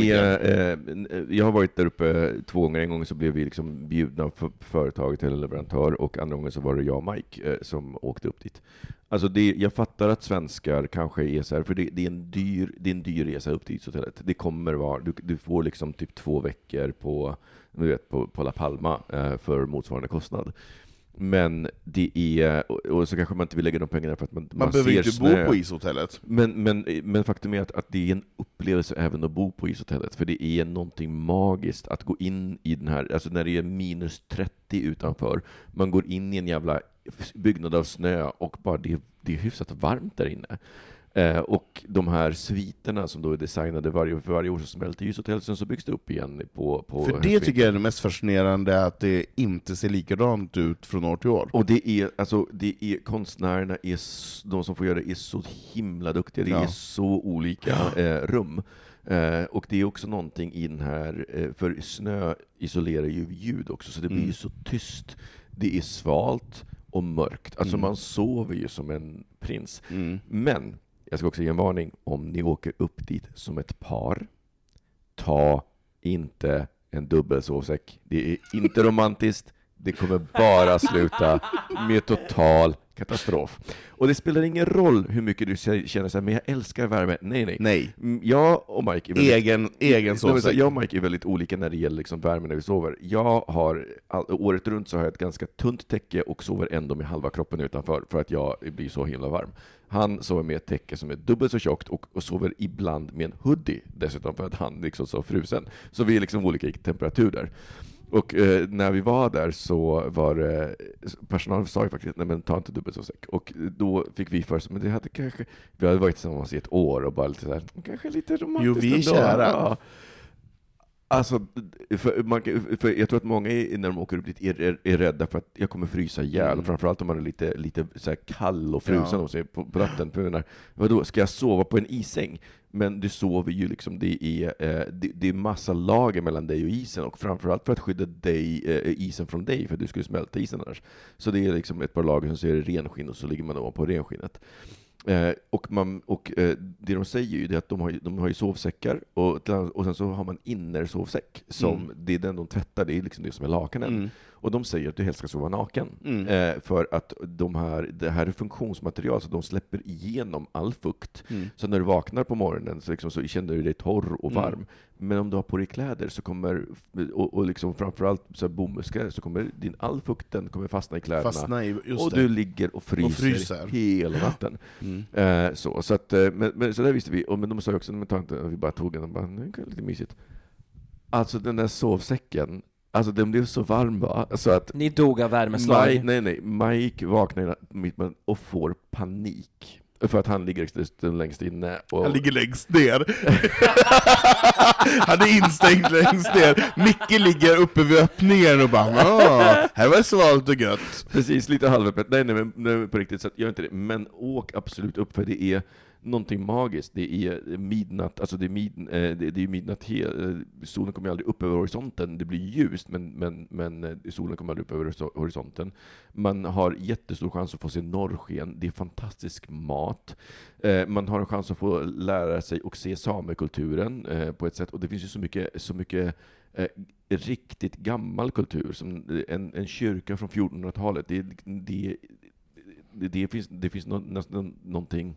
Jag har varit där uppe 2 gånger. En gång så blev vi liksom bjudna av företaget eller leverantör, och andra gången så var det jag och Mike som åkte upp dit. Alltså jag fattar att svenskar kanske är så här, för det är en dyr resa upp till ishotellet. Det kommer vara, du får liksom typ 2 veckor på La Palma för motsvarande kostnad. Men det är, och så kanske man inte vill lägga de pengarna för att man behöver ser inte snö. bo på ishotellet. Men faktum är att det är en upplevelse även att bo på ishotellet, för det är någonting magiskt att gå in i den här, alltså när det är minus 30 utanför, man går in i en jävla byggnad av snö och bara det är hyfsat varmt där inne. Och de här sviterna som då är designade för varje år som smälter ishotellet, så byggs det upp igen på för det tycker jag är det mest fascinerande, att det inte ser likadant ut från år till år. Och det är konstnärerna, de som får göra det är så himla duktiga. Det är så olika rum. Och det är också någonting i den här, för snö isolerar ju ljud också, så det blir ju så tyst. Det är svalt och mörkt. Alltså man sover ju som en prins. Men jag ska också ge en varning, om ni åker upp dit som ett par, ta inte en dubbelsovsäck. Det är inte romantiskt. Det kommer bara sluta med total katastrof. Och det spelar ingen roll hur mycket du känner så här, men jag älskar värme. Nej. Jag och Mike är väldigt, egen sovsäck. Jag och Mike är väldigt olika när det gäller liksom värme när vi sover. Jag har, året runt så har jag ett ganska tunt täcke och sover ändå med halva kroppen utanför, för att jag blir så himla varm. Han sover med ett täcke som är dubbelt så tjockt och sover ibland med en hoodie dessutom, för att han liksom så frusen. Så vi är liksom olika i temperatur där. Och när vi var där så var det, personalen sa ju faktiskt, nej men ta inte dubbelsovsäck. Och då fick vi först, men det hade kanske, vi hade varit tillsammans i ett år och bara lite så här, kanske lite romantiskt. Jo, vi är kära. Ja. Alltså, för jag tror att många när de åker upp dit är rädda för att jag kommer frysa ihjäl. Framförallt om man är lite så här kall och frusen på natten. Vadå, ska jag sova på en isäng? Men du sover ju liksom, det är massa lager mellan dig och isen, och framförallt för att skydda dig, isen från dig, för att du skulle smälta isen annars. Så det är liksom ett par lager, så är det renskinn, och så ligger man då på renskinnet. Och det de säger ju är att de har ju sovsäckar, och sen så har man innersovsäck som det är den de tvättar, det är liksom det som är lakanen. Och de säger att du helst ska sova naken. För att det här är funktionsmaterial, så de släpper igenom all fukt. Så när du vaknar på morgonen så känner du dig torr och varm. Men om du har på dig kläder så kommer, och liksom framförallt så bomullskläder, så kommer all fukten kommer fastna i kläderna. Och du ligger och fryser hela natten. Så där visste vi. Men de sa också, vi bara tog den, det är lite mysigt. Alltså den där sovsäcken, alltså den blev så varm så att ni dog av värmeslag. Nej. Mike vaknar och får panik. För att han ligger längst inne. Han ligger längst ner. Han är instängd längst ner. Micke ligger uppe vid öppningen och bara, här var det svalt och gött. Precis, lite halvöppet. Nej, men på riktigt, så gör inte det. Men åk absolut upp, för det är någonting magiskt. Det är midnatt, alltså det är midnatt. Solen kommer aldrig upp över horisonten. Det blir ljust, men solen kommer aldrig upp över horisonten. Man har jättestor chans att få se norrsken. Det är fantastisk mat. Man har en chans att få lära sig och se samekulturen på ett sätt. Och det finns ju så mycket riktigt gammal kultur, som en kyrka från 1400-talet. Det finns nästan någonting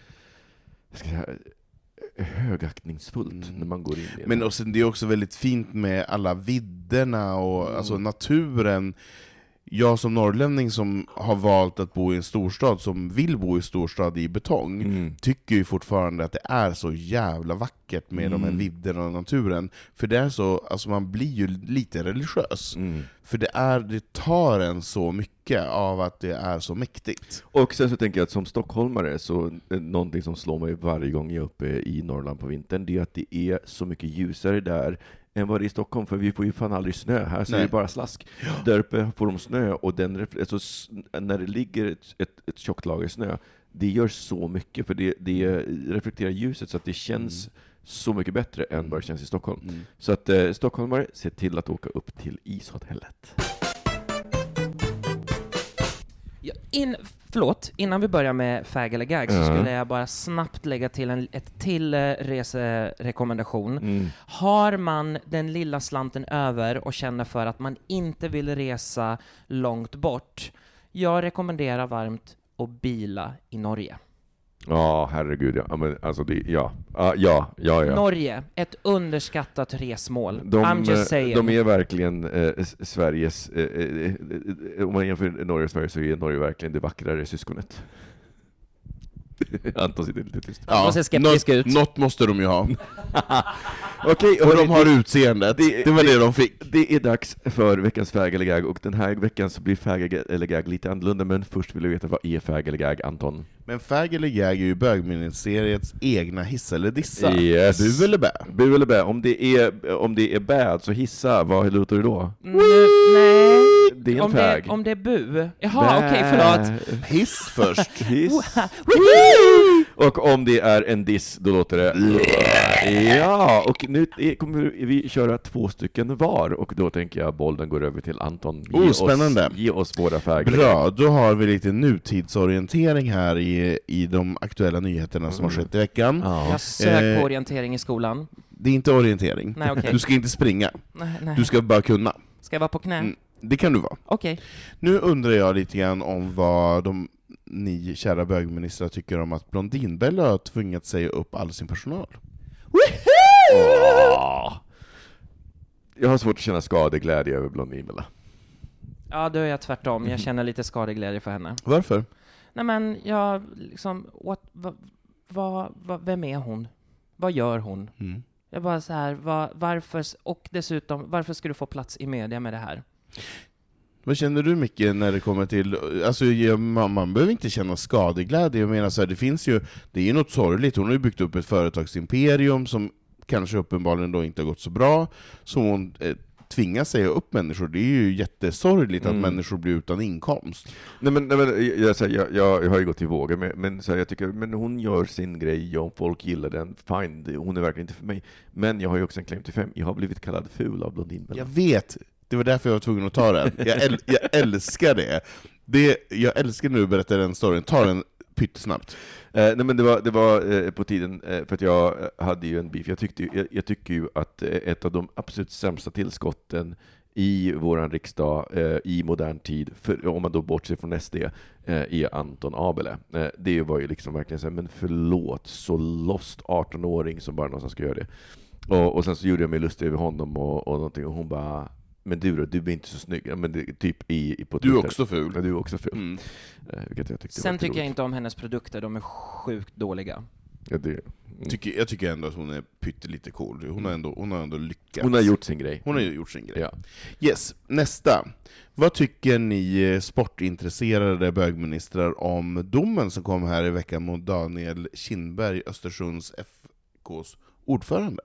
högaktningsfullt när man går in i det. Men det är också väldigt fint med alla vidderna och alltså naturen. Jag som norrlänning som har valt att bo i en storstad, som vill bo i storstad i betong, tycker ju fortfarande att det är så jävla vackert med de här vidderna och naturen. För det är så, alltså man blir ju lite religiös. För det tar en så mycket av att det är så mäktigt. Och sen så tänker jag att som stockholmare, så någonting som slår mig varje gång jag är uppe i Norrland på vintern, det är att det är så mycket ljusare där än vad det är i Stockholm, för vi får ju fan aldrig snö här, så det är bara slask. Där uppe får de snö, och när det ligger ett tjockt lager snö, det gör så mycket, för det reflekterar ljuset så att det känns så mycket bättre än vad det känns i Stockholm. Så att stockholmare, se till att åka upp till ishotellet. Innan vi börjar med fag eller gag så skulle jag bara snabbt lägga till ett till reserekommendation. Har man den lilla slanten över och känner för att man inte vill resa långt bort, jag rekommenderar varmt att bila i Norge. Ja, herregud, ja. Men alltså ja. Norge, ett underskattat resmål. I'm just saying. De är verkligen Sveriges, om man jämför Norge och Sverige, så är Norge verkligen det vackrare syskonet. Anton sitter lite tyst. Ja, ser skeptisk ut. Något måste de ju ha. Okej, och de har utseendet. Det var det de fick. Det är dags för veckans fag eller gag, och den här veckan så blir fag eller gag lite annorlunda, men först vill jag veta, vad är fag eller gag, Anton? Men fag eller gag är ju bögministeriets egna hissa eller dissa. Yes. Bu eller bä? Bu eller bä. Om det är bad, så hissa, vad låter det då? Nej. Det är en fag. Om det är bu. Jaha, okej, förlåt. Hiss först. Hiss. Och om det är en diss, då låter det ja, och nu kommer vi köra 2 stycken var, och då tänker jag bollen går över till Anton. Spännande. Ge oss våra fag. Bra, då har vi lite nutidsorientering här i de aktuella nyheterna som har skett i veckan. Jag söker på orientering i skolan. Det är inte orientering. Nej, okay. Du ska inte springa. Nej. Du ska bara kunna. Ska jag vara på knä? Det kan du vara. Okej. Nu undrar jag lite grann om vad ni kära bögministrar tycker om att Blondinbella har tvingat säga upp all sin personal. Jag har svårt att känna skadeglädje över Blondinbella. Ja, då är jag tvärtom. Jag känner lite skadeglädje för henne. Varför? Nej, men jag liksom... vem är hon? Vad gör hon? Jag bara så här, varför... Och dessutom, varför ska du få plats i media med det här? Vad känner du, Micke, när det kommer till... Alltså, man behöver inte känna skadeglädje. Jag menar så här, det är ju något sorgligt. Hon har ju byggt upp ett företagsimperium som kanske uppenbarligen då inte har gått så bra, så hon tvingas säga upp människor. Det är ju jättesorgligt att människor blir utan inkomst. Nej, men jag har ju gått i vågor, men så här, jag tycker, men hon gör sin grej, om folk gillar den, fine, hon är verkligen inte för mig. Men jag har ju också en claim to fame. Jag har blivit kallad ful av Blondinbella. Jag vet, det var därför jag var tvungen att ta den. Jag älskar det. Jag älskar när du berättar den storyn. Ta den pyttesnabbt. Nej, men det var på tiden, för att jag hade ju en beef. Jag tycker ju att ett av de absolut sämsta tillskotten i våran riksdag i modern tid, om man då bortser från SD, är Anton Abele. Det var ju liksom verkligen så här, men förlåt, så lost 18-åring som bara någonstans ska göra det. Och sen så gjorde jag mig lustig över honom och någonting, och hon bara, men du är inte så snygg. Men det, typ på du är också ful. Ja, du är också ful. Sen tycker jag inte om hennes produkter, de är sjukt dåliga. Ja, jag tycker ändå att hon är pyttelite cool. Hon har ändå lyckats. Hon har gjort sin grej. Ja. Yes, nästa. Vad tycker ni sportintresserade bögministrar om domen som kom här i veckan mot Daniel Kindberg, Östersunds FKs ordförande?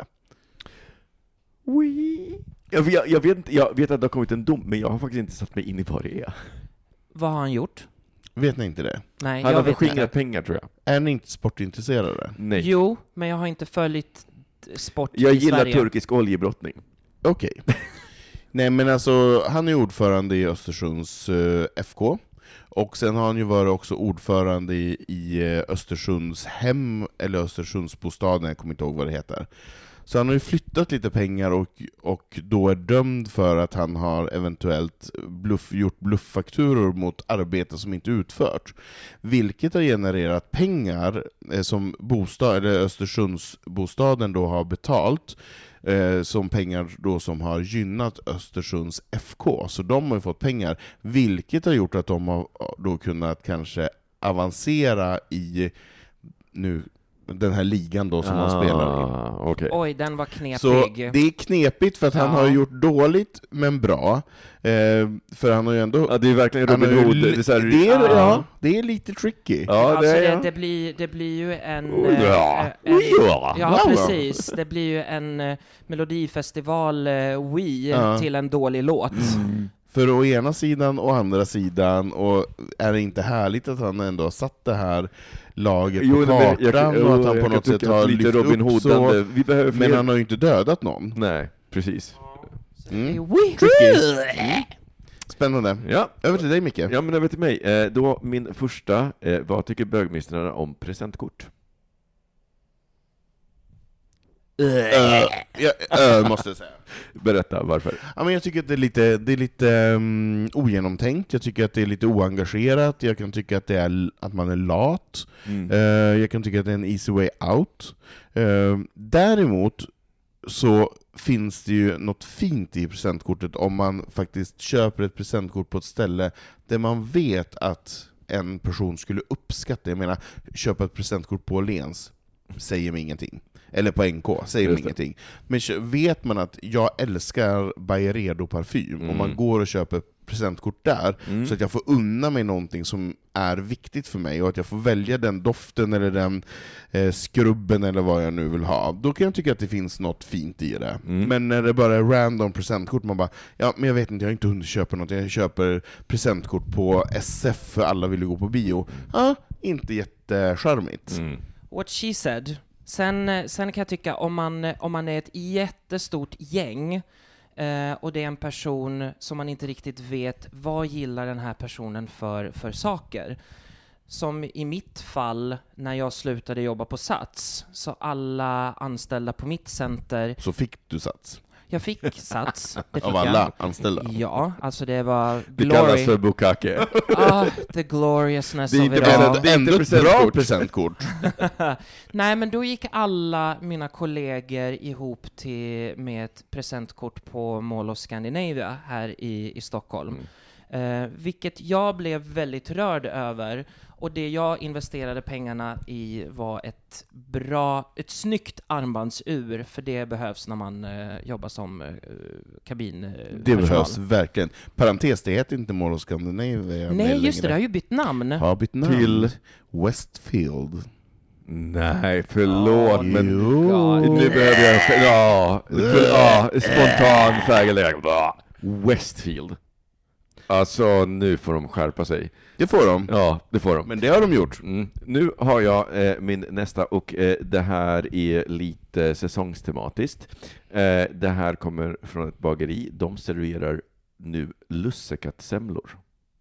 Jag vet att det har kommit en dom, men jag har faktiskt inte satt mig in i vad det är. Vad har han gjort? Vet ni inte det? Nej, han har förskingrat pengar, tror jag. Är ni inte sportintresserade? Nej. Jo, men jag har inte följt sport i Jag gillar Sverige. turkisk oljebrottning. Okej. Nej, men alltså, han är ordförande i Östersunds FK. Och sen har han ju varit också ordförande i Östersunds hem, eller Östersundsbostaden, jag kommer inte ihåg vad det heter. Så han har ju flyttat lite pengar och då är dömd för att han har eventuellt gjort blufffakturor mot arbete som inte utfört. Vilket har genererat pengar som Östersundsbostaden då har betalt, som pengar då som har gynnat Östersunds FK. Så de har ju fått pengar, vilket har gjort att de har då kunnat kanske avancera i den här ligan då som han spelar i. Okay. Oj, den var knepig. Så det är knepigt för att han har gjort dåligt men bra. För han har ju ändå... Ja, det är verkligen Robin Hood. Det är lite tricky. Ja, alltså det blir ju en... ja, precis. Det blir ju en Melodifestival till en dålig låt. För å ena sidan och andra sidan, och är det inte härligt att han ändå har satt det här laget på kartan och att han på något sätt har lite lyft Robin upp så, men han har ju inte dödat någon. Nej, precis. Spännande. Ja. Över till dig, Micke. Ja, men över till mig. Då min första, vad tycker bögministrarna om presentkort? Måste jag säga. Berätta varför. Ja, men jag tycker att det är lite ogenomtänkt. Jag tycker att det är lite oengagerat. Jag kan tycka att att man är lat. Jag kan tycka att det är en easy way out. Däremot så finns det ju något fint i presentkortet om man faktiskt köper ett presentkort på ett ställe där man vet att en person skulle uppskatta. Jag menar, köpa ett presentkort på Åhléns säger mig ingenting. Eller på NK, säger mig ingenting. Men vet man att jag älskar Byredo parfym, och man går och köper presentkort där, så att jag får unna mig någonting som är viktigt för mig, och att jag får välja den doften eller den skrubben eller vad jag nu vill ha, då kan jag tycka att det finns något fint i det. Men när det bara är random presentkort, man bara, ja men jag vet inte, jag har inte hunnit köpa något, jag köper presentkort på SF för alla vill gå på bio. Inte jättecharmigt. What she said. Sen kan jag tycka, om man är ett jättestort gäng och det är en person som man inte riktigt vet vad gillar den här personen för saker. Som i mitt fall, när jag slutade jobba på Sats, så alla anställda på mitt center... Så fick du Sats? Jag fick Sats. Det fick av alla anställda? Ja, alltså det var glory. Det kallas för bukake. The gloriousness det är of inte it all. Det är ändå ett bra presentkort. Nej, men då gick alla mina kollegor ihop med ett presentkort på Mall of Scandinavia här i Stockholm. Vilket jag blev väldigt rörd över. Och det jag investerade pengarna i var ett snyggt armbandsur, för det behövs när man jobbar som kabinpersonal. Det behövs verkligen. Parentes, det heter inte Mall of Scandinavia. Nej, just det har ju bytt namn. Har bytt namn till Westfield. Nej, förlåt, men God. nu behöver jag spontan färgläge. Westfield. Alltså, nu får de skärpa sig. Det får de. Ja, det får de. Men det har de gjort. Nu har jag min nästa, och det här är lite säsongstematiskt. Det här kommer från ett bageri. De serverar nu lussekattsemlor.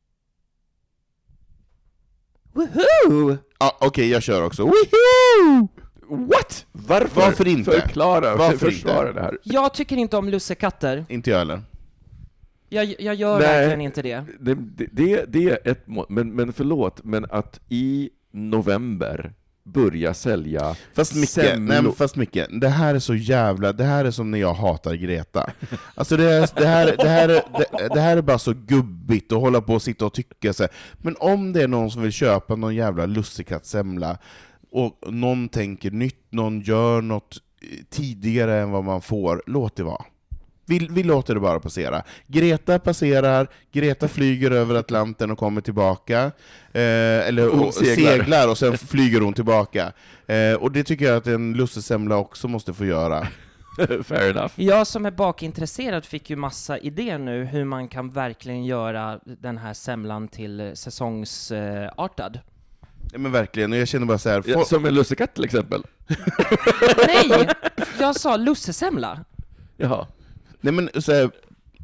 Woohoo! Ja, okej, jag kör också. Woohoo! What? Varför inte? Förklara, Varför försvara inte? det här. Jag tycker inte om lussekatter. Inte jag heller. Jag gör verkligen inte det. Det är ett men förlåt, men att i november börja sälja Fast Micke, det här är så jävla, det här är som när jag hatar Greta. Alltså det här är bara så gubbigt att hålla på och sitta och tycka så här. Men om det är någon som vill köpa någon jävla lussekatsemla och någon tänker nytt, någon gör något tidigare än vad man får, låt det vara. Vi låter det bara passera. Greta passerar, Greta flyger över Atlanten och kommer tillbaka. Eller seglar och sen flyger hon tillbaka. Och det tycker jag att en lussesemla också måste få göra. Fair enough. Jag som är bakintresserad fick ju massa idéer nu hur man kan verkligen göra den här semlan till säsongsartad. Ja, men verkligen, och jag känner bara så här. Ja, som en lussekatt till exempel. Nej, jag sa lussesemla. Jaha. Nej, men så här,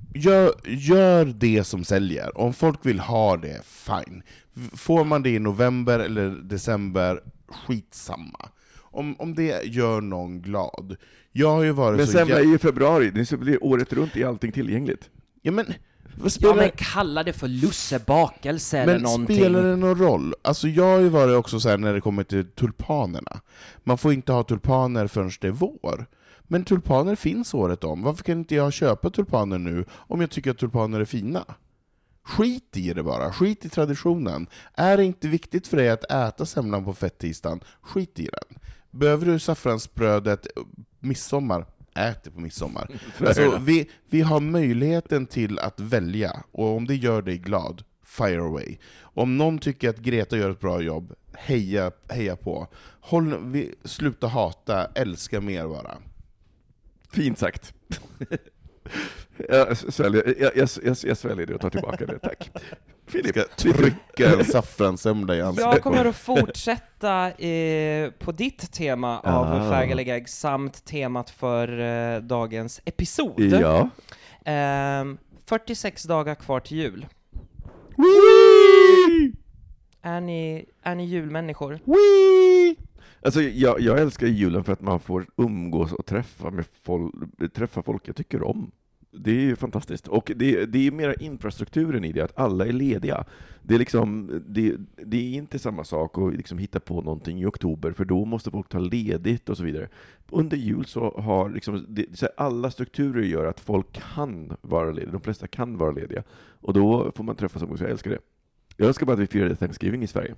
gör det som säljer. Om folk vill ha det, fine. Får man det i november eller december, skitsamma. Om det gör någon glad. Jag har ju varit men så... semla är ju februari, det blir året runt i allting tillgängligt. Ja, men... men kalla det för lussebakelse eller någonting. Men spelar det någon roll? Alltså jag har ju varit också så här när det kommer till tulpanerna. Man får inte ha tulpaner förrän det är vår. Men tulpaner finns året om. Varför kan inte jag köpa tulpaner nu om jag tycker att tulpaner är fina? Skit i det bara. Skit i traditionen. Är det inte viktigt för dig att äta semlan på fettisdagen? Skit i den. Behöver du saffransbrödet midsommar? Ät det på midsommar. Alltså, vi har möjligheten till att välja. Och om det gör dig glad, fire away. Om någon tycker att Greta gör ett bra jobb, heja på. Sluta hata, älska mer bara. Fint sagt. Jag sväljer det och tar tillbaka det, tack. Filip ska trycka en saffransemla i ansiktet. Jag kommer att fortsätta på ditt tema av Färgaliga ägg samt temat för dagens episod. Ja. 46 dagar kvar till jul. Wee! Är ni julmänniskor? Wee! Alltså jag älskar julen för att man får umgås och träffa folk jag tycker om. Det är ju fantastiskt. Och det är mera infrastrukturen i det, att alla är lediga. Det är liksom, det är inte samma sak att liksom hitta på någonting i oktober, för då måste folk ta ledigt och så vidare. Under jul så har liksom, alla strukturer gör att folk kan vara lediga. De flesta kan vara lediga. Och då får man träffas och jag älskar det. Jag önskar bara att vi firade Thanksgiving i Sverige.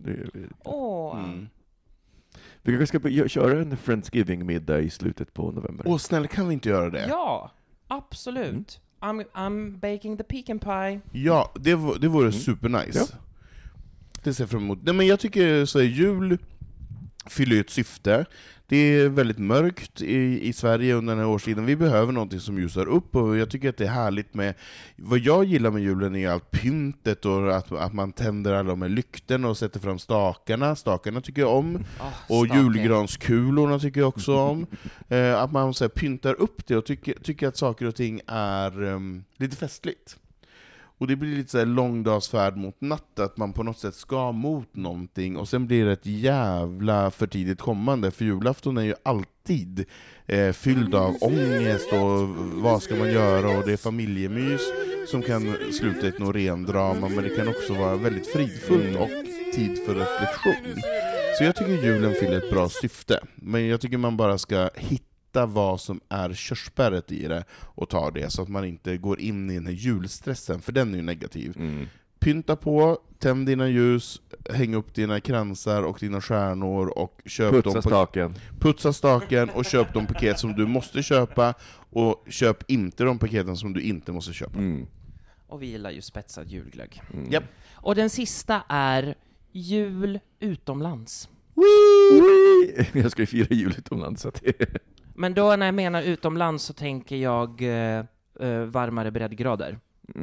Vi kanske ska köra en Friendsgiving-middag i slutet på november. Snälla, kan vi inte göra det? Ja, absolut. I'm baking the pecan pie. Ja, det vore supernice. Ja. Det ser jag fram emot. Nej, men jag tycker så här, jul fyller ett syfte. Det är väldigt mörkt i Sverige under den här årstiden. Vi behöver någonting som ljusar upp, och jag tycker att det är härligt med... Vad jag gillar med julen är allt pyntet och att man tänder alla de här lyktorna och sätter fram stakarna. Stakarna tycker jag om. Och julgranskulorna tycker jag också om. Att man så här, pyntar upp det och tycker att saker och ting är lite festligt. Och det blir lite så här långdagsfärd mot natt, att man på något sätt ska mot någonting, och sen blir det ett jävla för tidigt kommande, för julafton är ju alltid fylld av ångest och vad ska man göra, och det är familjemys som kan sluta i ett norendrama, men det kan också vara väldigt fridfullt och tid för reflektion. Så jag tycker julen fyller ett bra syfte, men jag tycker man bara ska hitta vad som är körsbäret i det och ta det, så att man inte går in i den här julstressen, för den är ju negativ. Pynta på, tänd dina ljus, häng upp dina kransar och dina stjärnor och köp putsa staken och köp de paket som du måste köpa, och köp inte de paketen som du inte måste köpa. Och vi gillar ju spetsad julglögg. Yep. Och den sista är jul utomlands. Wee! Jag ska ju fira jul utomlands. Så att Men då när jag menar utomlands så tänker jag varmare breddgrader.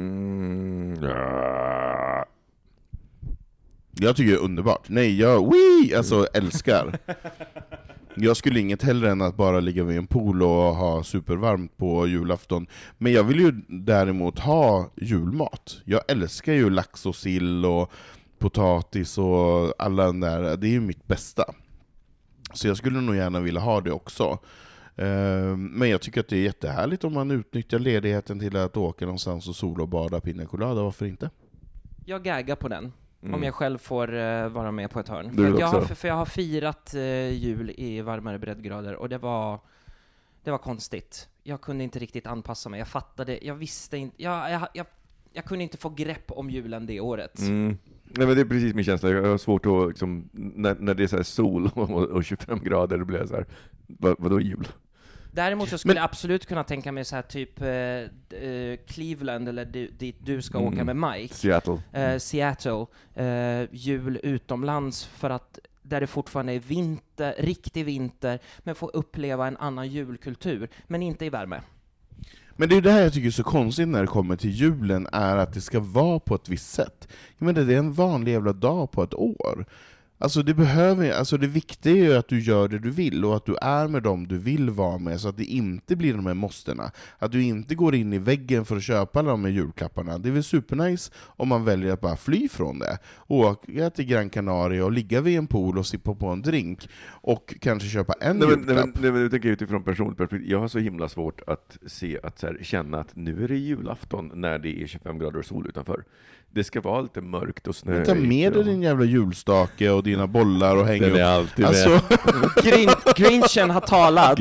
Jag tycker det är underbart. Nej, alltså älskar. Jag skulle inget hellre än att bara ligga vid en pool och ha supervarmt på julafton. Men jag vill ju däremot ha julmat. Jag älskar ju lax och sill och potatis och alla den där. Det är ju mitt bästa. Så jag skulle nog gärna vilja ha det också. Men jag tycker att det är jättehärligt om man utnyttjar ledigheten till att åka någonstans och sola och bada pina colada. Varför inte? Jag gaggar på den. Om jag själv får vara med på ett hörn. För jag har firat jul i varmare breddgrader och det var konstigt. Jag kunde inte riktigt anpassa mig. Jag fattade, jag visste inte, jag kunde inte få grepp om julen det året. Nej, men det är precis min känsla. Jag har svårt att liksom, när det är så här sol och 25 grader, då blir jag så här, vadå jul? Däremot så skulle jag absolut kunna tänka mig så här typ Cleveland eller dit du ska åka med Mike. Seattle. Jul utomlands för att där det fortfarande är riktig vinter, men få uppleva en annan julkultur, men inte i värme. Men det är det här jag tycker är så konstigt när det kommer till julen, är att det ska vara på ett visst sätt. Men det är en vanlig jävla dag på ett år. Alltså det viktiga är ju att du gör det du vill och att du är med dem du vill vara med, så att det inte blir de här måsterna. Att du inte går in i väggen för att köpa de här julklapparna. Det är väl supernice om man väljer att bara fly från det. Åka till Gran Canaria och ligga vid en pool och sippa på en drink och kanske köpa en julklapp. Nej, men du tänker utifrån personligt perspektiv. Jag har så himla svårt att känna att nu är det julafton när det är 25 grader och sol utanför. Det ska vara lite mörkt och snö. Ta med dig din jävla julstake och dina bollar och hänga upp. Den är alltid med. Grinchen har talat.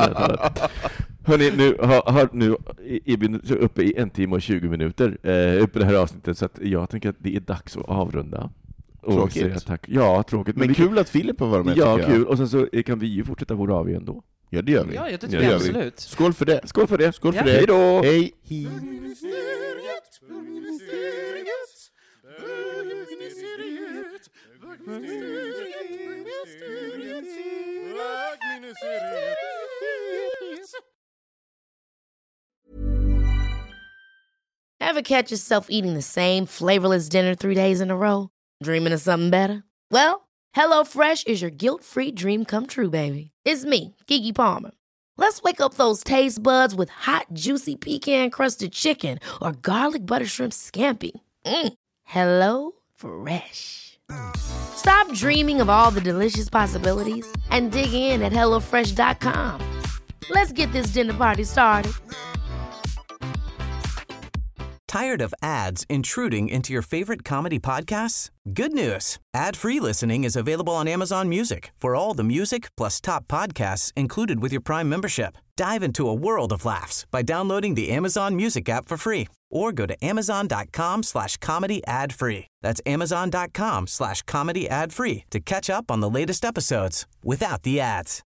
Hörrni, nu är vi uppe i 1 timme och 20 minuter uppe det här avsnittet, så att jag tänker att det är dags att avrunda. Tråkigt. Tack. Ja, tråkigt. Men kul att Filip har varit med. Ja, kul. Och sen så kan vi ju fortsätta vår AV ändå. Ja, det gör vi. Ja, det tycker jag absolut. Skål för det. Skål för det. Skål för det. Hej då. Hej. Ever catch yourself eating the same flavorless dinner 3 days in a row? Dreaming of something better? Well, HelloFresh is your guilt-free dream come true, baby. It's me, Keke Palmer. Let's wake up those taste buds with hot, juicy pecan-crusted chicken or garlic butter shrimp scampi. Hello Fresh. Stop dreaming of all the delicious possibilities and dig in at HelloFresh.com. Let's get this dinner party started. Tired of ads intruding into your favorite comedy podcasts? Good news. Ad-free listening is available on Amazon Music for all the music plus top podcasts included with your Prime membership. Dive into a world of laughs by downloading the Amazon Music app for free or go to amazon.com/comedy ad-free. That's amazon.com/comedy ad-free to catch up on the latest episodes without the ads.